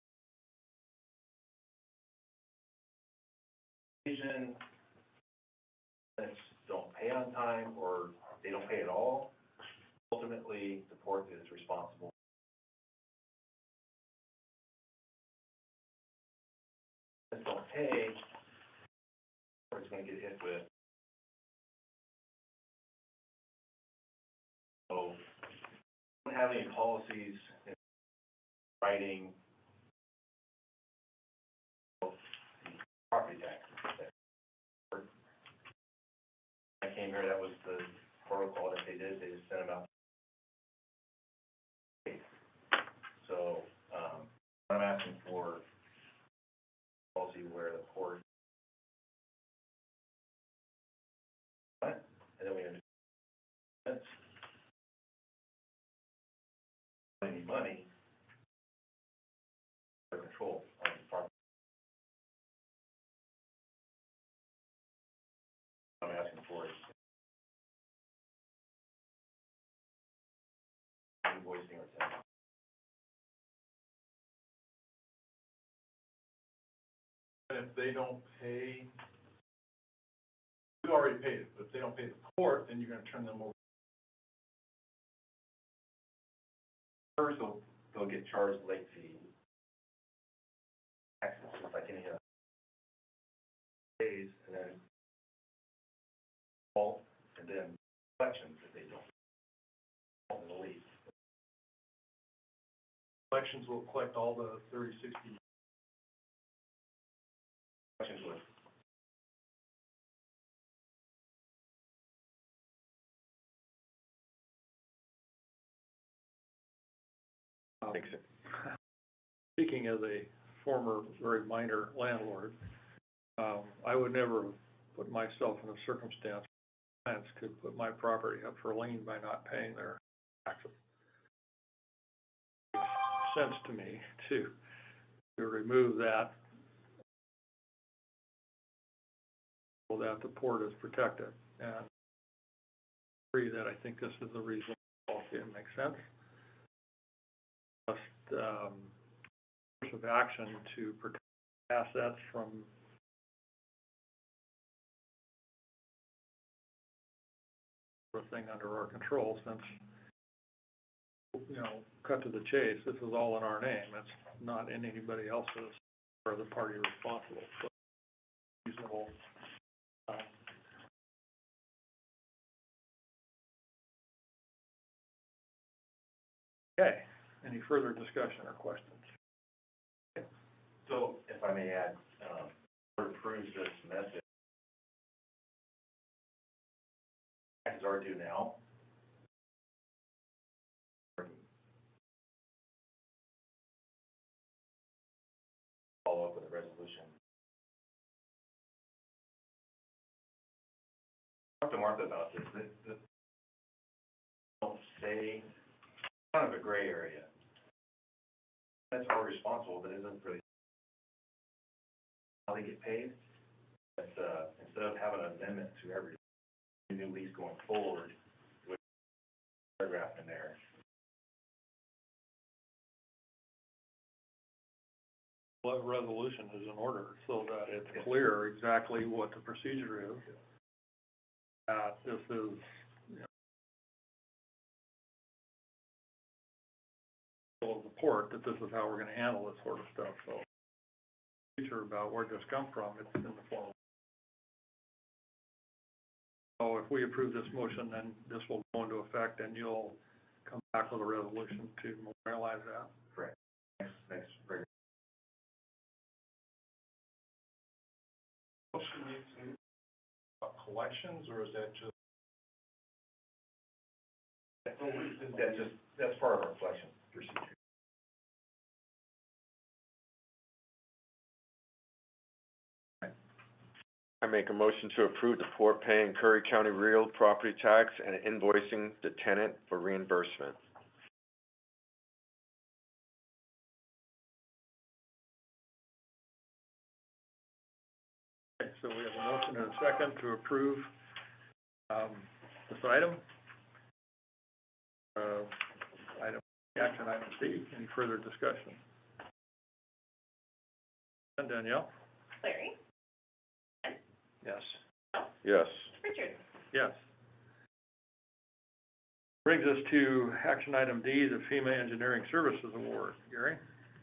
Occasion, tenants don't pay on time, or they don't pay at all. Ultimately, the port is responsible. If they don't pay, the port's gonna get hit with. So, we don't have any policies in writing of the property taxes. I came here, that was the protocol that they did, they just sent them out. So, um, I'm asking for policy where the port, and then we have any money for control on the property. I'm asking for it. Invoicing or something. And if they don't pay, we already paid it, but if they don't pay the port, then you're gonna turn them over. First, they'll, they'll get charged late fee. Taxes, just like any other days, and then all, and then collections if they don't. All in the lease. Collections will collect all the thirty, sixty. Collections would. Um, Thanks. Speaking as a former very minor landlord, um, I would never put myself in a circumstance where clients could put my property up for lien by not paying their taxes. It makes sense to me to, to remove that so that the port is protected. And I agree that I think this is a reasonable policy. It makes sense. Just, um, course of action to protect assets from everything under our control, since, you know, cut to the chase, this is all in our name. It's not in anybody else's or the party responsible. So reasonable. Um, okay. Any further discussion or questions? So, if I may add, um, board approves this method. Taxes are due now. Follow up with a resolution. Talk to Martha about this. This, this don't say, kind of a gray area. That's our responsible, but isn't really how they get paid. But, uh, instead of having an amendment to every new lease going forward, with a paragraph in there. Well, resolution is in order so that it's clear exactly what the procedure is. Uh, this is, you know, will report that this is how we're gonna handle this sort of stuff, so. Future about where this come from, it's in the form. So if we approve this motion, then this will go into effect, and you'll come back with a resolution to memorialize that. Correct. Next, next regular. Motion needs to, uh, collections, or is that just? That's just, that's part of our collection procedure. I make a motion to approve the port paying Curry County real property tax and invoicing the tenant for reimbursement. Okay, so we have a motion and a second to approve, um, this item. Uh, item, action item C, any further discussion? And Danielle? Larry? Yes. Yes. Richard? Yes. Brings us to action item D, the FEMA Engineering Services Award. Gary?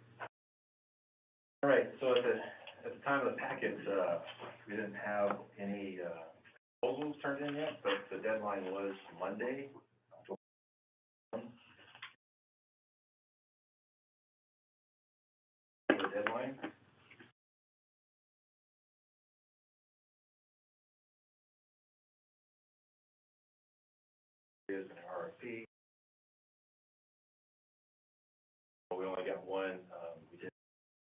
All right, so at the, at the time of the packet, uh, we didn't have any, uh, proposals turned in yet, but the deadline was Monday, October. The deadline. Is an R F P. We only got one, um, we did.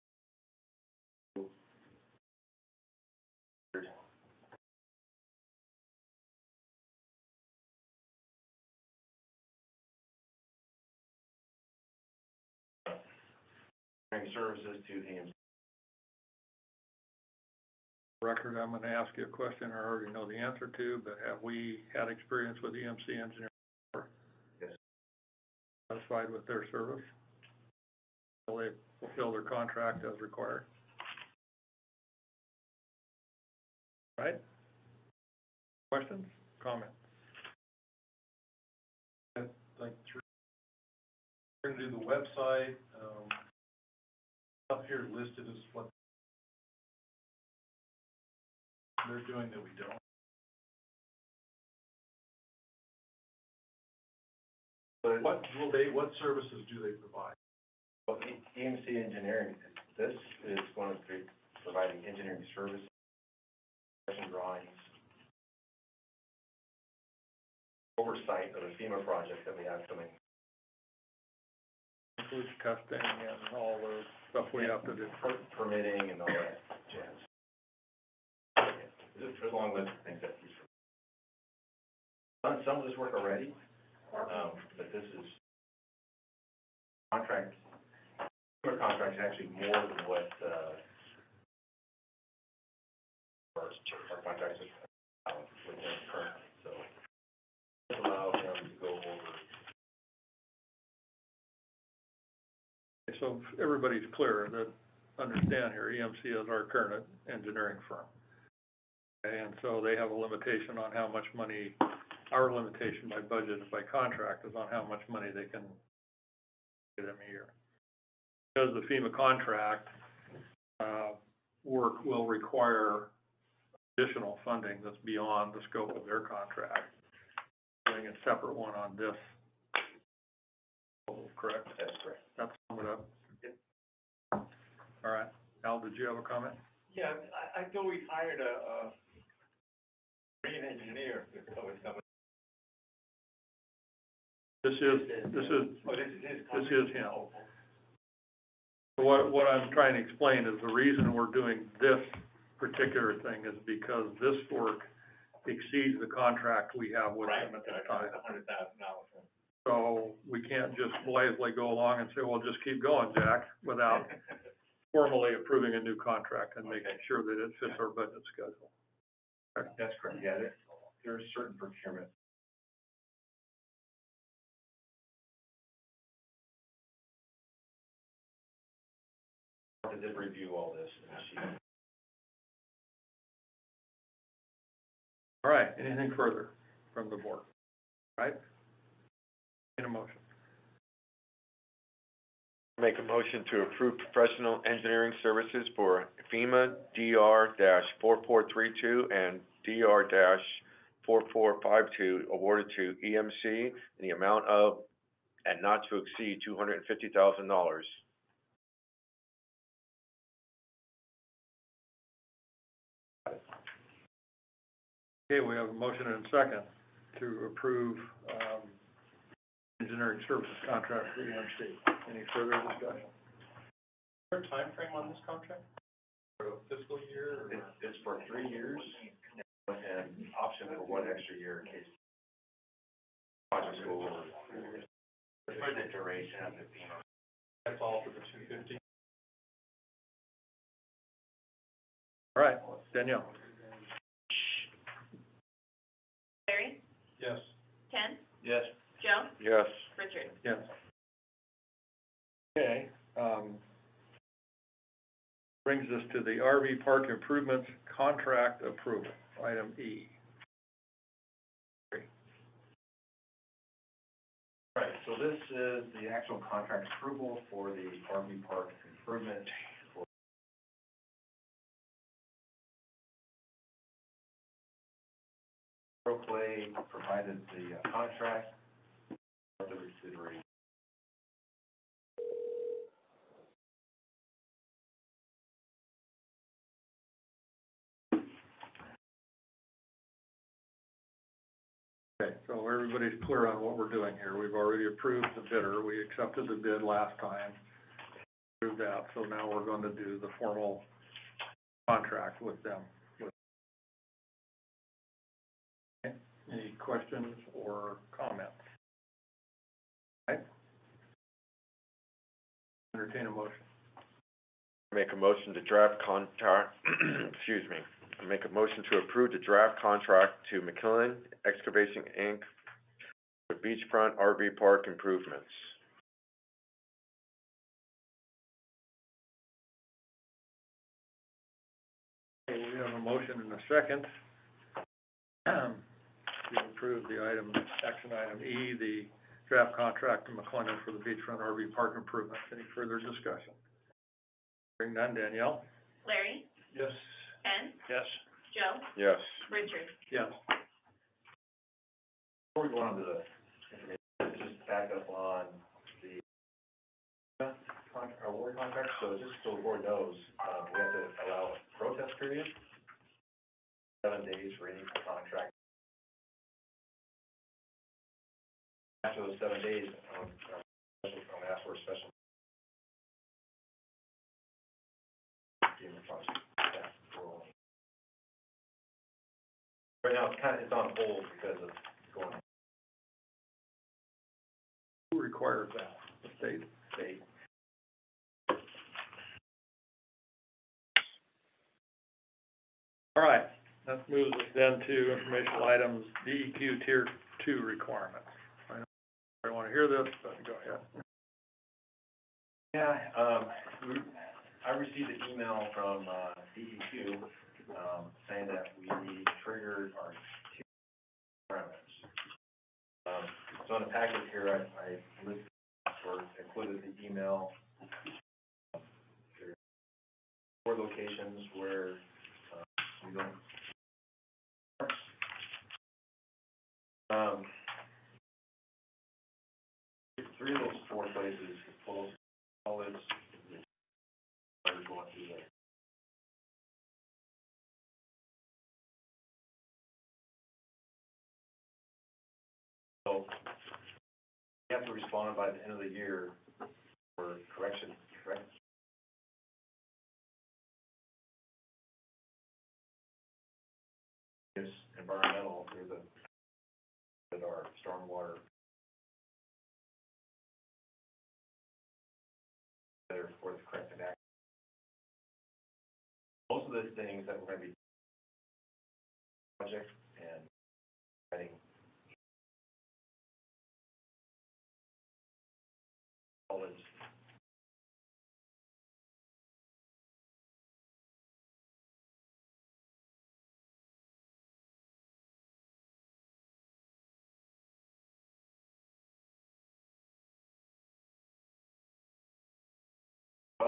Services to E M C. Record, I'm gonna ask you a question I already know the answer to, but have we had experience with E M C engineering before? Yes. Satisfied with their service? Will they fulfill their contract as required? Right? Questions, comments? Like through, we're gonna do the website, um, up here listed as what they're doing that we don't. But What will they, what services do they provide? well, E M C engineering, this is going to be providing engineering services, drawings, oversight of a FEMA project that we have coming. Includes testing and all the stuff we have to do. Per- Permitting and all that jazz. There's a long list of things that he's done some of this work already, um, but this is contract, FEMA contract is actually more than what, uh, our, our contracts are uh, with them currently, so this allows them to go over. So if everybody's clear that, understand here, E M C is our current engineering firm. And so they have a limitation on how much money, our limitation by budget, by contract, is on how much money they can give them a year. Because the FEMA contract, uh, work will require additional funding that's beyond the scope of their contract. Doing a separate one on this. Correct? That's correct. That's sum it up. All right. Al, did you have a comment? Yeah, I, I thought we hired a, a marine engineer to cover some of. This is, this is, Oh, this is his. this is him. What, what I'm trying to explain is the reason we're doing this particular thing is because this work exceeds the contract we have with them at this time. A hundred thousand dollars. So we can't just blithely go along and say, well, just keep going, Jack, without formally approving a new contract and making sure that it fits our budget schedule. That's correct, yeah, there, there's certain procurement. I did review all this, and she. All right, anything further from the board? All right? In a motion. Make a motion to approve professional engineering services for FEMA D R four four three two and D R four four five two awarded to E M C in the amount of and not to exceed two hundred and fifty thousand dollars. Okay, we have a motion and a second to approve, um, engineering services contract for E M C. Any further discussion? Is there a timeframe on this contract? For a fiscal year or? It's, it's for three years and option for one extra year in case projects go over. For the duration of the FEMA. That's all for the two fifty? All right, Danielle? Larry, Yes. Ken, Yes. Joe, Yes. Richard. Yes. Okay, um, brings us to the R V park improvements contract approval, item E. Right, so this is the actual contract approval for the R V park improvement for Proclay provided the uh, contract of the subsidiary. Okay, so everybody's clear on what we're doing here. We've already approved the bidder. We accepted the bid last time. Approved that, so now we're going to do the formal contract with them. Okay, any questions or comments? Right? Entertain a motion. Make a motion to draft contract, excuse me, make a motion to approve the draft contract to McKillen Excavation Incorporated for beachfront R V park improvements. Okay, we have a motion and a second to approve the item, action item E, the draft contract to McLennan for the beachfront R V park improvements. Any further discussion? Hearing none, Danielle? Larry, Yes. Ken, Yes. Joe, Yes. Richard. Yes. Before we go on to the information, just back up on the con, our war contract, so just so the board knows, um, we have to allow a protest period, seven days for any contract. After those seven days, um, I'm gonna ask for a special in the project. Yeah, we're- Right now, it's kind of, it's on hold because of going Who requires that? The state? state. All right, let's move this then to informational items, D E Q Tier Two requirements. I don't, I want to hear this, but go ahead. Yeah, um, we, I received an email from, uh, D E Q, um, saying that we triggered our tier requirements. Um, so in the packet here, I, I listed, or included the email. There are four locations where, uh, we don't. Um, three of those four places, full solids, are going through there. So, you have to respond by the end of the year for correction, correct? It's environmental, through the, that our stormwater. There for the corrective action. Most of the things that we're gonna be project and writing solids.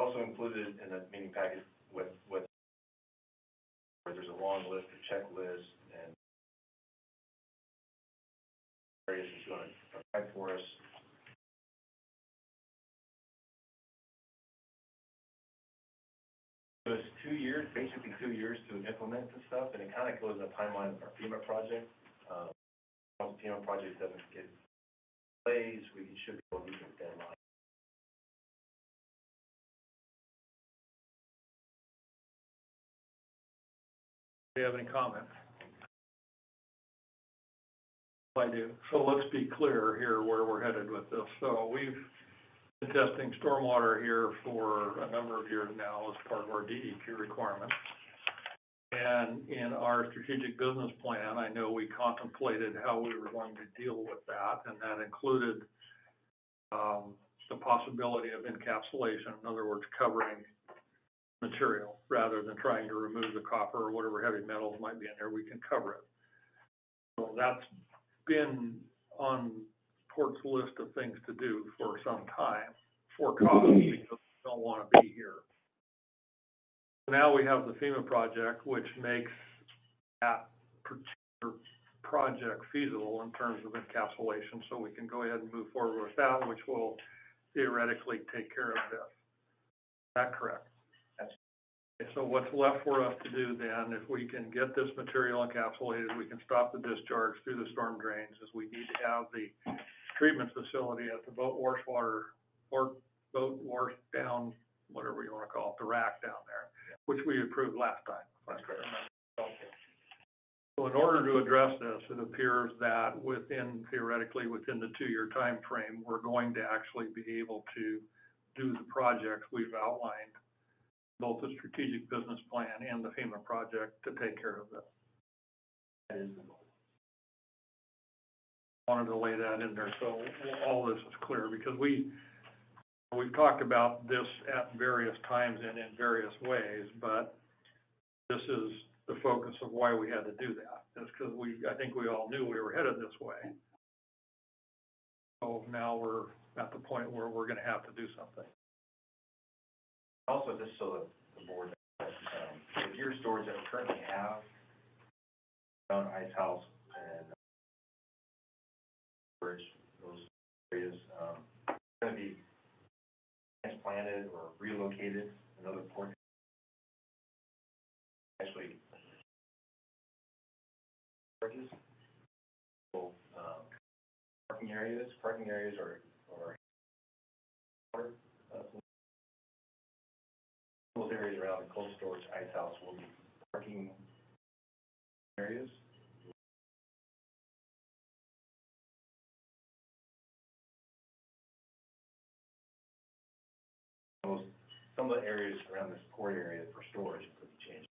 also included in the meeting packet with, with, where there's a long list of checklists and areas he's going to provide for us. So it's two years, basically two years to implement this stuff, and it kind of goes in the timeline of our FEMA project. Um, once the FEMA project doesn't get plays, we should be able to meet the deadline. Do you have any comments? I do. So let's be clear here where we're headed with this. So we've been testing stormwater here for a number of years now as part of our D E Q requirements. And in our strategic business plan, I know we contemplated how we were going to deal with that, and that included um, the possibility of encapsulation, in other words, covering material rather than trying to remove the copper or whatever heavy metals might be in there. We can cover it. So that's been on Port's list of things to do for some time for cost, because we don't want to be here. Now we have the FEMA project, which makes that particular project feasible in terms of encapsulation, so we can go ahead and move forward with that, which will theoretically take care of this. Is that correct? That's, so what's left for us to do then, if we can get this material encapsulated, we can stop the discharge through the storm drains, is we need to have the treatment facility at the boat wash water, or boat wash down, whatever you want to call it, the rack down there, which we approved last time. That's correct. So in order to address this, it appears that within, theoretically, within the two-year time frame, we're going to actually be able to do the projects we've outlined, both the strategic business plan and the FEMA project, to take care of this. That is the goal. Wanted to lay that in there so all this is clear, because we, we've talked about this at various times and in various ways, but this is the focus of why we had to do that. It's because we, I think we all knew we were headed this way. So now we're at the point where we're going to have to do something. Also, just so that the board knows, um, the gear storage that we currently have around Ice House and storage, those areas, um, are going to be transplanted or relocated in other ports. Actually, storage, so, um, parking areas, parking areas are, are, uh, those areas around the cold storage ice house will be parking areas. Those, some of the areas around this port area for storage could be changed.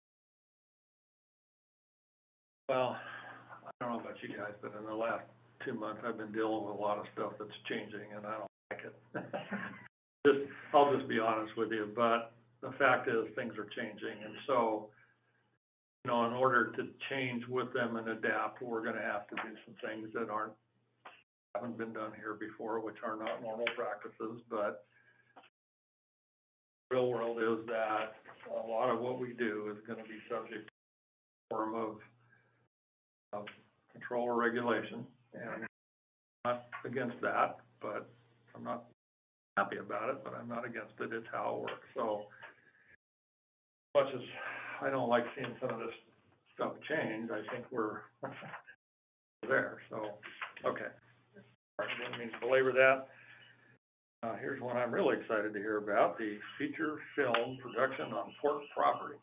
Well, I don't know about you guys, but in the last two months, I've been dealing with a lot of stuff that's changing, and I don't like it. Just, I'll just be honest with you, but the fact is, things are changing, and so, you know, in order to change with them and adapt, we're gonna have to do some things that aren't, haven't been done here before, which are not normal practices, but the real world is that a lot of what we do is gonna be subject to a form of, of control or regulation, and I'm not against that, but I'm not happy about it, but I'm not against it. It's how it works. So, as much as I don't like seeing some of this stuff change, I think we're there. So, okay. All right, didn't mean to belabor that. Uh, here's one I'm really excited to hear about, the feature film production on port property.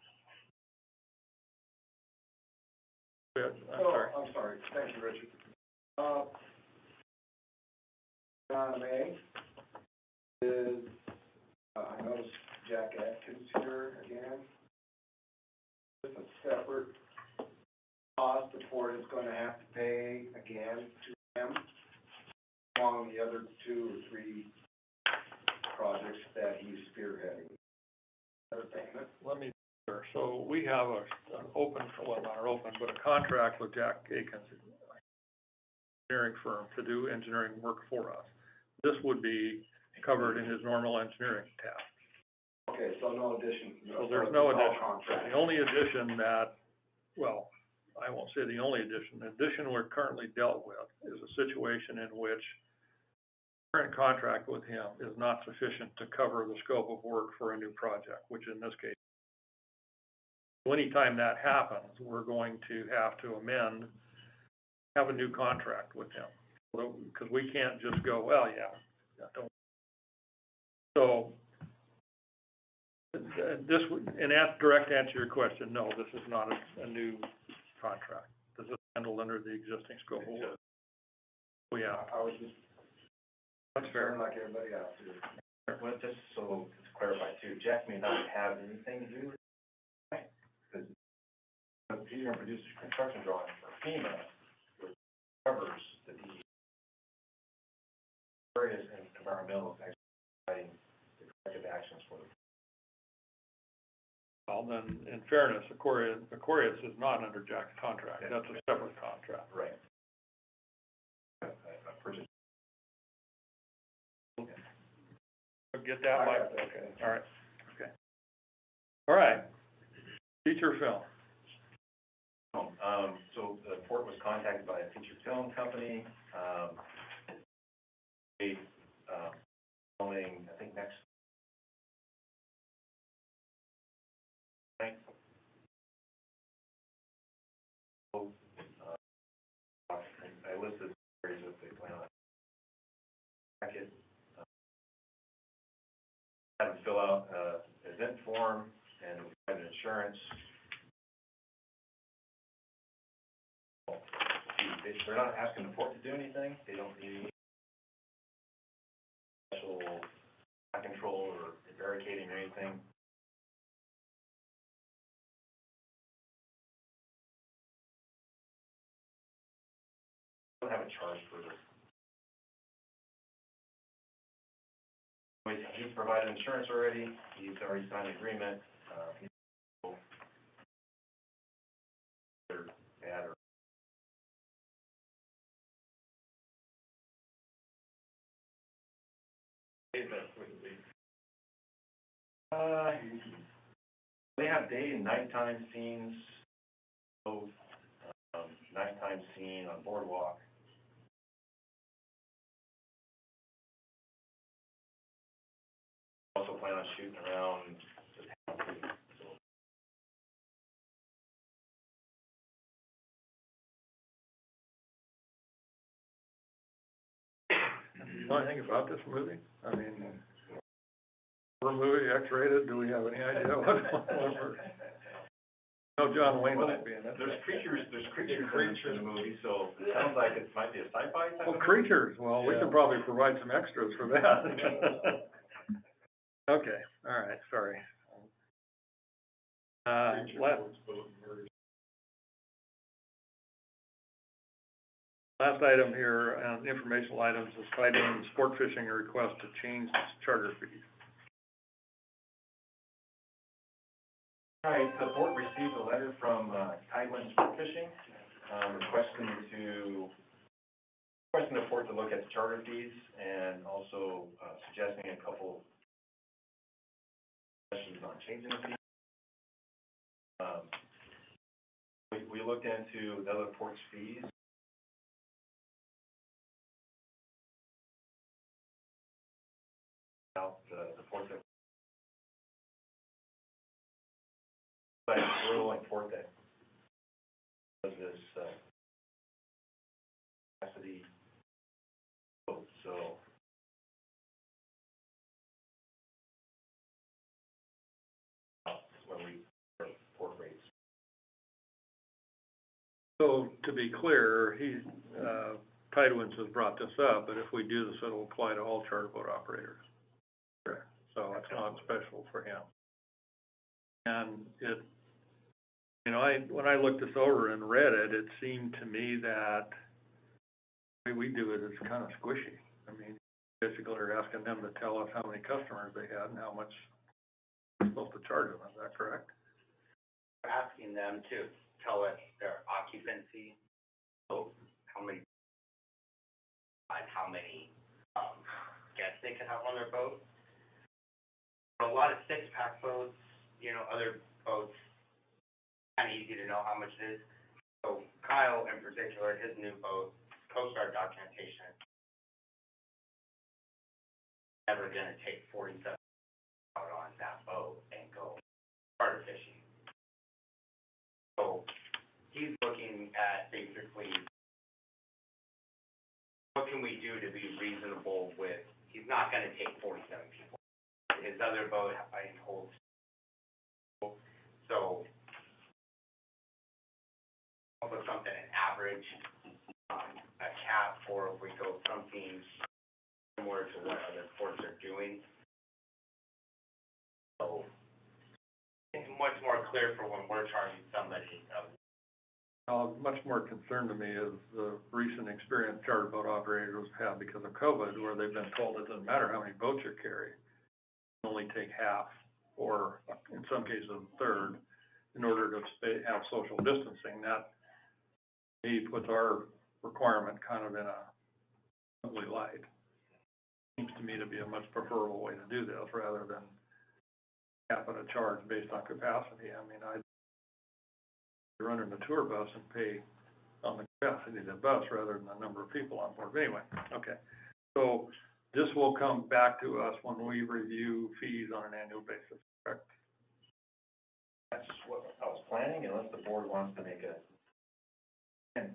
I'm Oh, sorry. I'm sorry, thank you, Richard. Uh, John May is, uh, I noticed Jack Atkins here again. It's a separate cost the port is gonna have to pay again to him, among the other two or three projects that he's spearheading. Another payment. Let me, so we have a, an open, well, not an open, but a contract with Jack Akins, engineering firm, to do engineering work for us. This would be covered in his normal engineering task. Okay, so no addition. So there's no it's all addition. contract. The only addition that, well, I won't say the only addition, the addition we're currently dealt with is a situation in which current contract with him is not sufficient to cover the scope of work for a new project, which in this case, anytime that happens, we're going to have to amend, have a new contract with him. Because we can't just go, well, yeah, yeah, don't. So, uh, this, would- and ask, direct answer your question, no, this is not a, a new contract. This is handled under the existing scope of work. Oh, yeah, I was just that's fair. concerned like everybody else is. Well, just so, to clarify too, Jack may not have anything to do with it, because he's gonna produce a construction drawing for FEMA, which covers the D E various environmental, actually, providing the corrective actions for the. Well, then, in fairness, Aquarius, Aquarius is not under Jack's contract, that's a separate contract. Right. A, a purchase. Get that, Mike? Okay, all right, okay. All right, feature film. Um, so the port was contacted by a feature film company, um, they, um, filming, I think next. Night. So, uh, I listed areas that they plan on. Packet, uh, have them fill out, uh, event form and private insurance. They- They're not asking the port to do anything, they don't need special control or barricading or anything. Don't have a charge for this. Wait, he's provided insurance already, he's already signed an agreement, uh, he's. They're bad or. Uh, they have day and nighttime scenes, both, um, nighttime scene on boardwalk. Also plan on shooting around the town too, so. Do you know anything about this movie? I mean, horror movie, X-rated, do we have any idea what, what, no, John Wayne won't be in it. There's creatures, there's creatures in the movie, so it sounds like it might be a sci-fi type of Oh, movie. creatures, well, we Yeah. could probably provide some extras for that. Okay, all right, sorry. Uh, last, last item here, uh, informational items is Tideland Sport Fishing, a request to change charter fees. All right, the board received a letter from, uh, Tideland Sport Fishing, um, requesting to, requesting the port to look at the charter fees and also, uh, suggesting a couple questions on changing the fee. Um, we, we looked into the other port's fees. Out the, the port that, but we're the only port that does this, uh, capacity boat, so. When we, port rates. So, to be clear, he, uh, Tidewinds has brought this up, but if we do this, it'll apply to all charter boat operators. Correct. So it's not special for him. And it, you know, I, when I looked this over and read it, it seemed to me that the way we do it is kind of squishy. I mean, basically we're asking them to tell us how many customers they had and how much we're supposed to charge them, is that correct? We're asking them to tell us their occupancy, so how many, and how many, um, guests they can have on their boat. a lot of six-pack boats, you know, other boats, kind of easy to know how much it is. So Kyle in particular, his new boat, Coast Guard documentation, never gonna take forty-seven out on that boat and go charter fishing. So he's looking at basically, what can we do to be reasonable with, he's not gonna take forty-seven people. His other boat, I holds, so I'll put something, an average, um, a cap, or if we go something similar to what other ports are doing. So it's much more clear for when we're charging somebody, uh, Uh, much more concern to me is the recent experience charter boat operators have because of COVID, where they've been told it doesn't matter how many boats you carry, you only take half, or in some cases a third, in order to stay, have social distancing. That, he puts our requirement kind of in a ugly light. Seems to me to be a much preferable way to do this, rather than capping a charge based on capacity. I mean, I run in the tour bus and pay on the capacity of the bus rather than the number of people on board. But anyway, okay. So this will come back to us when we review fees on an annual basis, correct? That's what I was planning, unless the board wants to make a, and,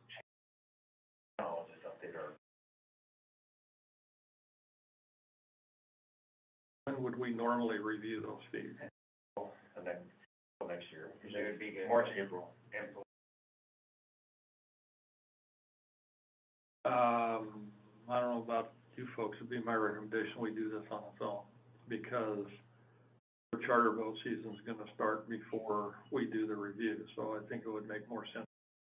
no, just update our. When would we normally review those fees? The next, next year, it would be good. March, April. April. Um, I don't know about you folks, it'd be my recommendation we do this on its own, because the charter boat season is gonna start before we do the review, so I think it would make more sense.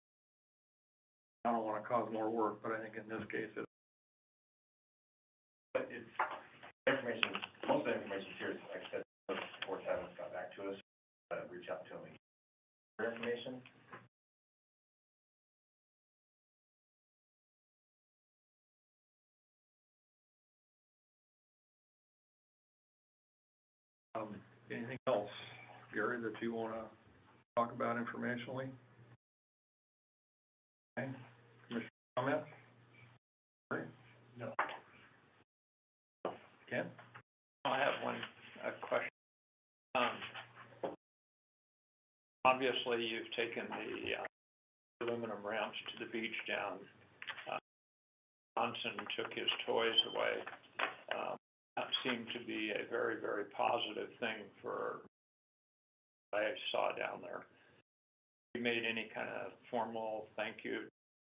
I don't wanna cause more work, but I think in this case, it, But it's, information, most of the information here is, like I said, the boards haven't got back to us, uh, reach out to me. For information, um, anything else, Gary, that you wanna talk about informationally? Okay, Commissioner comments? Great. No. Ken? I have one, a question. Um, obviously, you've taken the, uh, aluminum ramps to the beach down. Uh, Johnson took his toys away. Um, that seemed to be a very, very positive thing for, I saw down there. You made any kind of formal thank you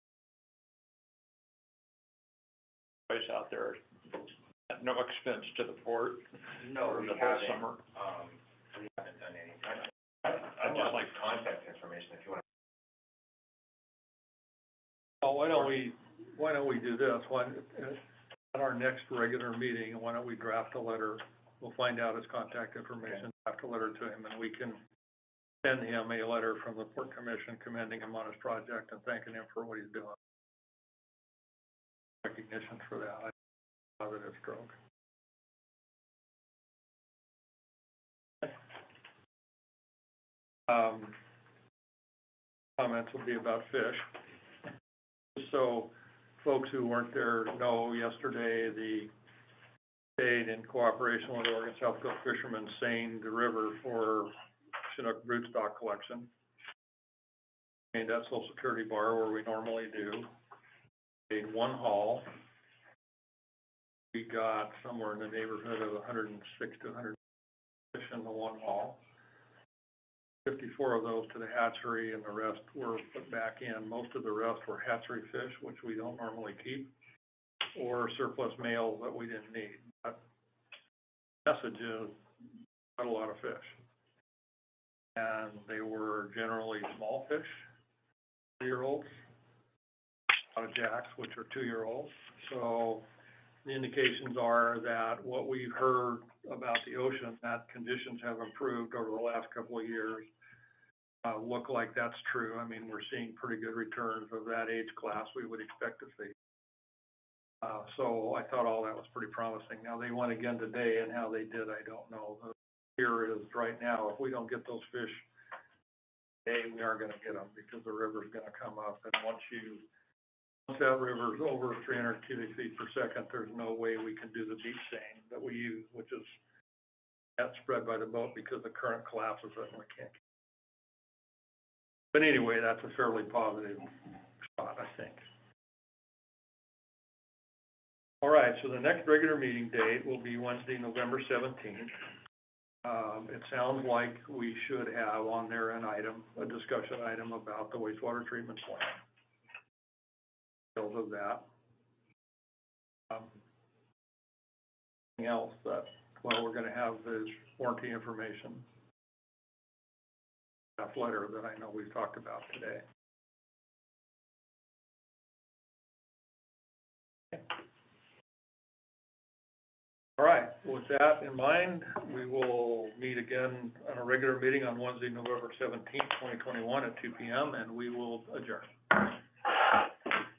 toys out there at no expense to the port? No, for we the whole haven't, summer? um, we haven't done anything. I, I'd I'd just just like- like contact information if you want. Well, why don't we, why don't we do this, why, at our next regular meeting, why don't we draft a letter? We'll find out his contact information, draft a letter to him, and we can send him a letter from the Port Commission commending him on his project and thanking him for what he's doing. Recognition for that, I positive stroke. Um, comments will be about fish. So, folks who weren't there know, yesterday, the state, in cooperation with the Oregon South Coast Fishermen, seined the river for Chinook broodstock collection. Made that Social Security bar where we normally do. Made one haul. We got somewhere in the neighborhood of one hundred and six to one hundred fish in the one haul. Fifty-four of those to the hatchery, and the rest were put back in. Most of the rest were hatchery fish, which we don't normally keep, or surplus males that we didn't need. But the message is, not a lot of fish. And they were generally small fish, three-year-olds, a lot of jacks, which are two-year-olds. So the indications are that what we've heard about the ocean, that conditions have improved over the last couple of years, uh, look like that's true. I mean, we're seeing pretty good returns of that age class we would expect to see. Uh, so I thought all that was pretty promising. Now, they went again today, and how they did, I don't know. The fear is right now, if we don't get those fish today, we aren't gonna get them, because the river's gonna come up, and once you, once that river's over three hundred cubic feet per second, there's no way we can do the beach seine that we use, which is, that's spread by the boat because the current collapses it and we can't. But anyway, that's a fairly positive spot, I think. All right, so the next regular meeting date will be Wednesday, November seventeenth. Um, it sounds like we should have on there an item, a discussion item about the wastewater treatment plant. Details of that. Um, anything else that, well, we're gonna have the warranty information. That letter that I know we've talked about today. All right, with that in mind, we will meet again on a regular meeting on Wednesday, November seventeenth, twenty twenty-one at two P M, and we will adjourn.